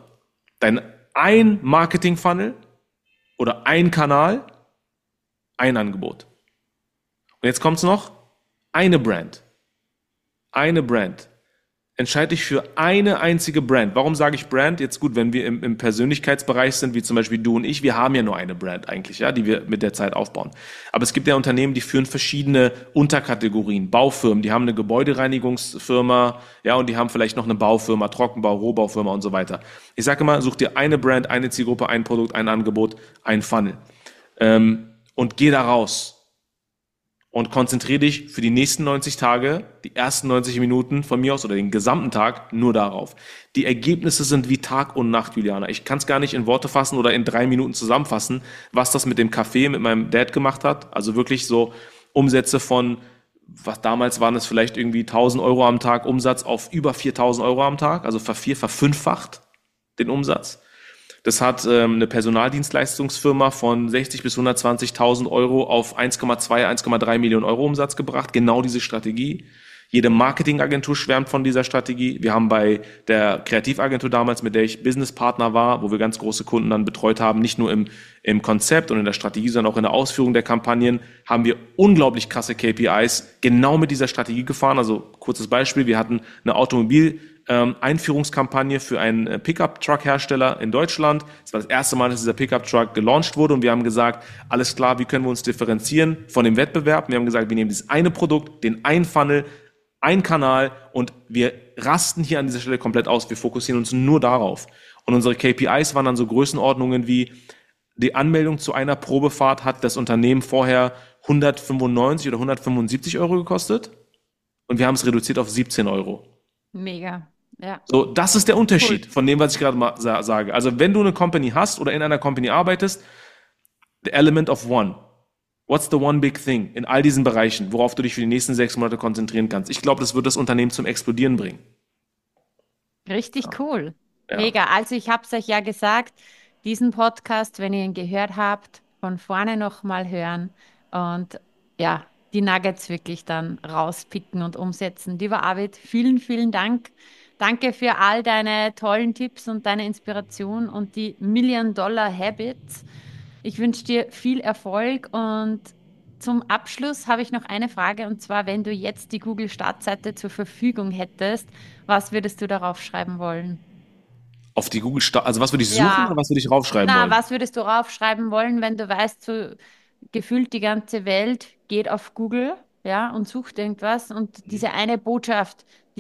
ein Marketing-Funnel oder ein Kanal, ein Angebot. Und jetzt kommt's noch, eine Brand. Eine Brand. Entscheide dich für eine einzige Brand. Warum sage ich Brand? Jetzt gut, wenn wir im Persönlichkeitsbereich sind, wie zum Beispiel du und ich, wir haben ja nur eine Brand eigentlich, ja, die wir mit der Zeit aufbauen. Aber es gibt ja Unternehmen, die führen verschiedene Unterkategorien, Baufirmen, die haben eine Gebäudereinigungsfirma, ja, und die haben vielleicht noch eine Baufirma, Trockenbau, Rohbaufirma und so weiter. Ich sage immer, such dir eine Brand, eine Zielgruppe, ein Produkt, ein Angebot, ein Funnel. Und geh da raus. Und konzentriere dich für die nächsten 90 Tage, die ersten 90 Minuten von mir aus oder den gesamten Tag nur darauf. Die Ergebnisse sind wie Tag und Nacht, Juliana. Ich kann es gar nicht in Worte fassen oder in 3 Minuten zusammenfassen, was das mit dem Café, mit meinem Dad gemacht hat. Also wirklich so Umsätze von, was damals waren es vielleicht irgendwie 1.000 Euro am Tag, Umsatz auf über 4.000 Euro am Tag, also verfünffacht den Umsatz. Das hat eine Personaldienstleistungsfirma von 60 bis 120.000 Euro auf 1,2, 1,3 Millionen Euro Umsatz gebracht. Genau diese Strategie. Jede Marketingagentur schwärmt von dieser Strategie. Wir haben bei der Kreativagentur damals, mit der ich Businesspartner war, wo wir ganz große Kunden dann betreut haben, nicht nur im Konzept und in der Strategie, sondern auch in der Ausführung der Kampagnen, haben wir unglaublich krasse KPIs genau mit dieser Strategie gefahren. Also kurzes Beispiel, wir hatten eine Einführungskampagne für einen Pickup-Truck-Hersteller in Deutschland. Es war das erste Mal, dass dieser Pickup-Truck gelauncht wurde und wir haben gesagt, alles klar, wie können wir uns differenzieren von dem Wettbewerb? Wir haben gesagt, wir nehmen dieses eine Produkt, den einen Funnel, ein Kanal und wir rasten hier an dieser Stelle komplett aus. Wir fokussieren uns nur darauf. Und unsere KPIs waren dann so Größenordnungen wie die Anmeldung zu einer Probefahrt hat das Unternehmen vorher 195 oder 175 Euro gekostet und wir haben es reduziert auf 17 Euro. Mega. Ja, So, das ist der cool. Unterschied von dem, was ich gerade mal sage. Also, wenn du eine Company hast oder in einer Company arbeitest, the element of one. What's the one big thing in all diesen Bereichen, worauf du dich für die nächsten 6 Monate konzentrieren kannst? Ich glaube, das wird das Unternehmen zum Explodieren bringen. Richtig cool. Ja. Mega. Also ich habe es euch ja gesagt, diesen Podcast, wenn ihr ihn gehört habt, von vorne nochmal hören und ja, die Nuggets wirklich dann rauspicken und umsetzen. Lieber Arvid, vielen, vielen Dank. Danke für all deine tollen Tipps und deine Inspiration und die Million-Dollar-Habits. Ich wünsche dir viel Erfolg und zum Abschluss habe ich noch eine Frage und zwar, wenn du jetzt die Google-Startseite zur Verfügung hättest, was würdest du darauf schreiben wollen? Auf die also was würde ich suchen oder Ja, was würde ich raufschreiben na, wollen? was würdest du raufschreiben wollen, wenn du weißt, so gefühlt die ganze Welt geht auf Google, ja, und sucht irgendwas und diese eine Botschaft,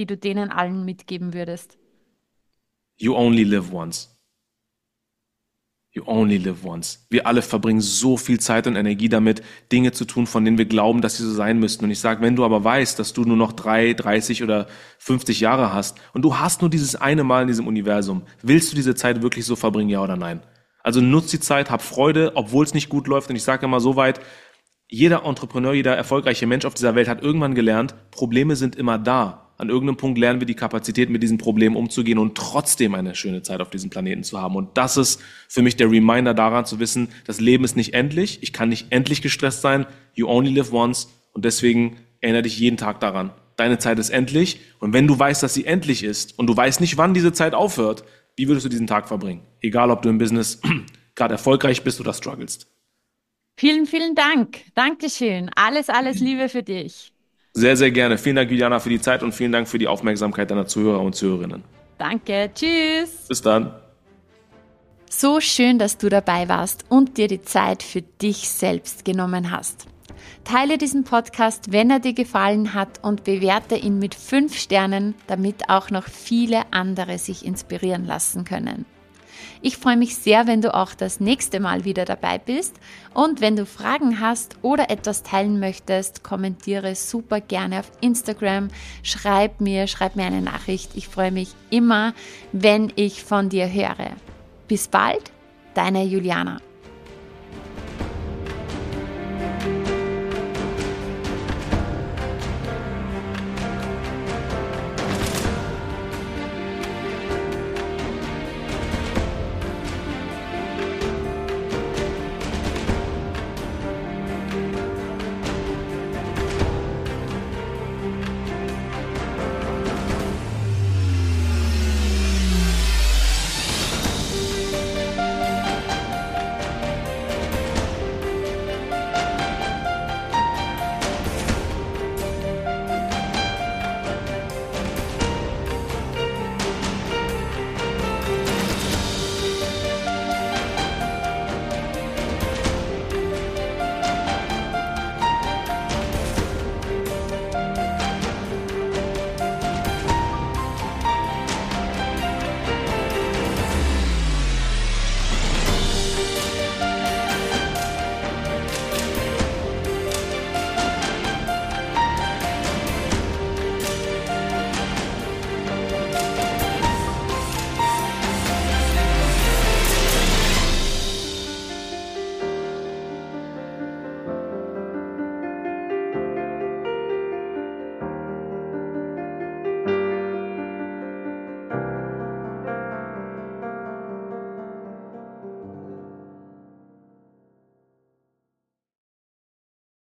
die du denen allen mitgeben würdest? You only live once. You only live once. Wir alle verbringen so viel Zeit und Energie damit, Dinge zu tun, von denen wir glauben, dass sie so sein müssten. Und ich sage, wenn du aber weißt, dass du nur noch 3, 30 oder 50 Jahre hast und du hast nur dieses eine Mal in diesem Universum, willst du diese Zeit wirklich so verbringen, ja oder nein? Also nutz die Zeit, hab Freude, obwohl es nicht gut läuft. Und ich sage immer so weit, jeder Entrepreneur, jeder erfolgreiche Mensch auf dieser Welt hat irgendwann gelernt, Probleme sind immer da. An irgendeinem Punkt lernen wir die Kapazität, mit diesen Problemen umzugehen und trotzdem eine schöne Zeit auf diesem Planeten zu haben. Und das ist für mich der Reminder daran zu wissen, das Leben ist nicht endlich. Ich kann nicht endlich gestresst sein. You only live once. Und deswegen erinnere dich jeden Tag daran. Deine Zeit ist endlich. Und wenn du weißt, dass sie endlich ist und du weißt nicht, wann diese Zeit aufhört, wie würdest du diesen Tag verbringen? Egal, ob du im Business gerade erfolgreich bist oder strugglest. Vielen, vielen Dank. Dankeschön. Alles, alles Liebe für dich. Sehr, sehr gerne. Vielen Dank, Juliana, für die Zeit und vielen Dank für die Aufmerksamkeit deiner Zuhörer und Zuhörerinnen. Danke. Tschüss. Bis dann. So schön, dass du dabei warst und dir die Zeit für dich selbst genommen hast. Teile diesen Podcast, wenn er dir gefallen hat, und bewerte ihn mit 5 Sternen, damit auch noch viele andere sich inspirieren lassen können. Ich freue mich sehr, wenn du auch das nächste Mal wieder dabei bist, und wenn du Fragen hast oder etwas teilen möchtest, kommentiere super gerne auf Instagram, schreib mir eine Nachricht. Ich freue mich immer, wenn ich von dir höre. Bis bald, deine Juliana.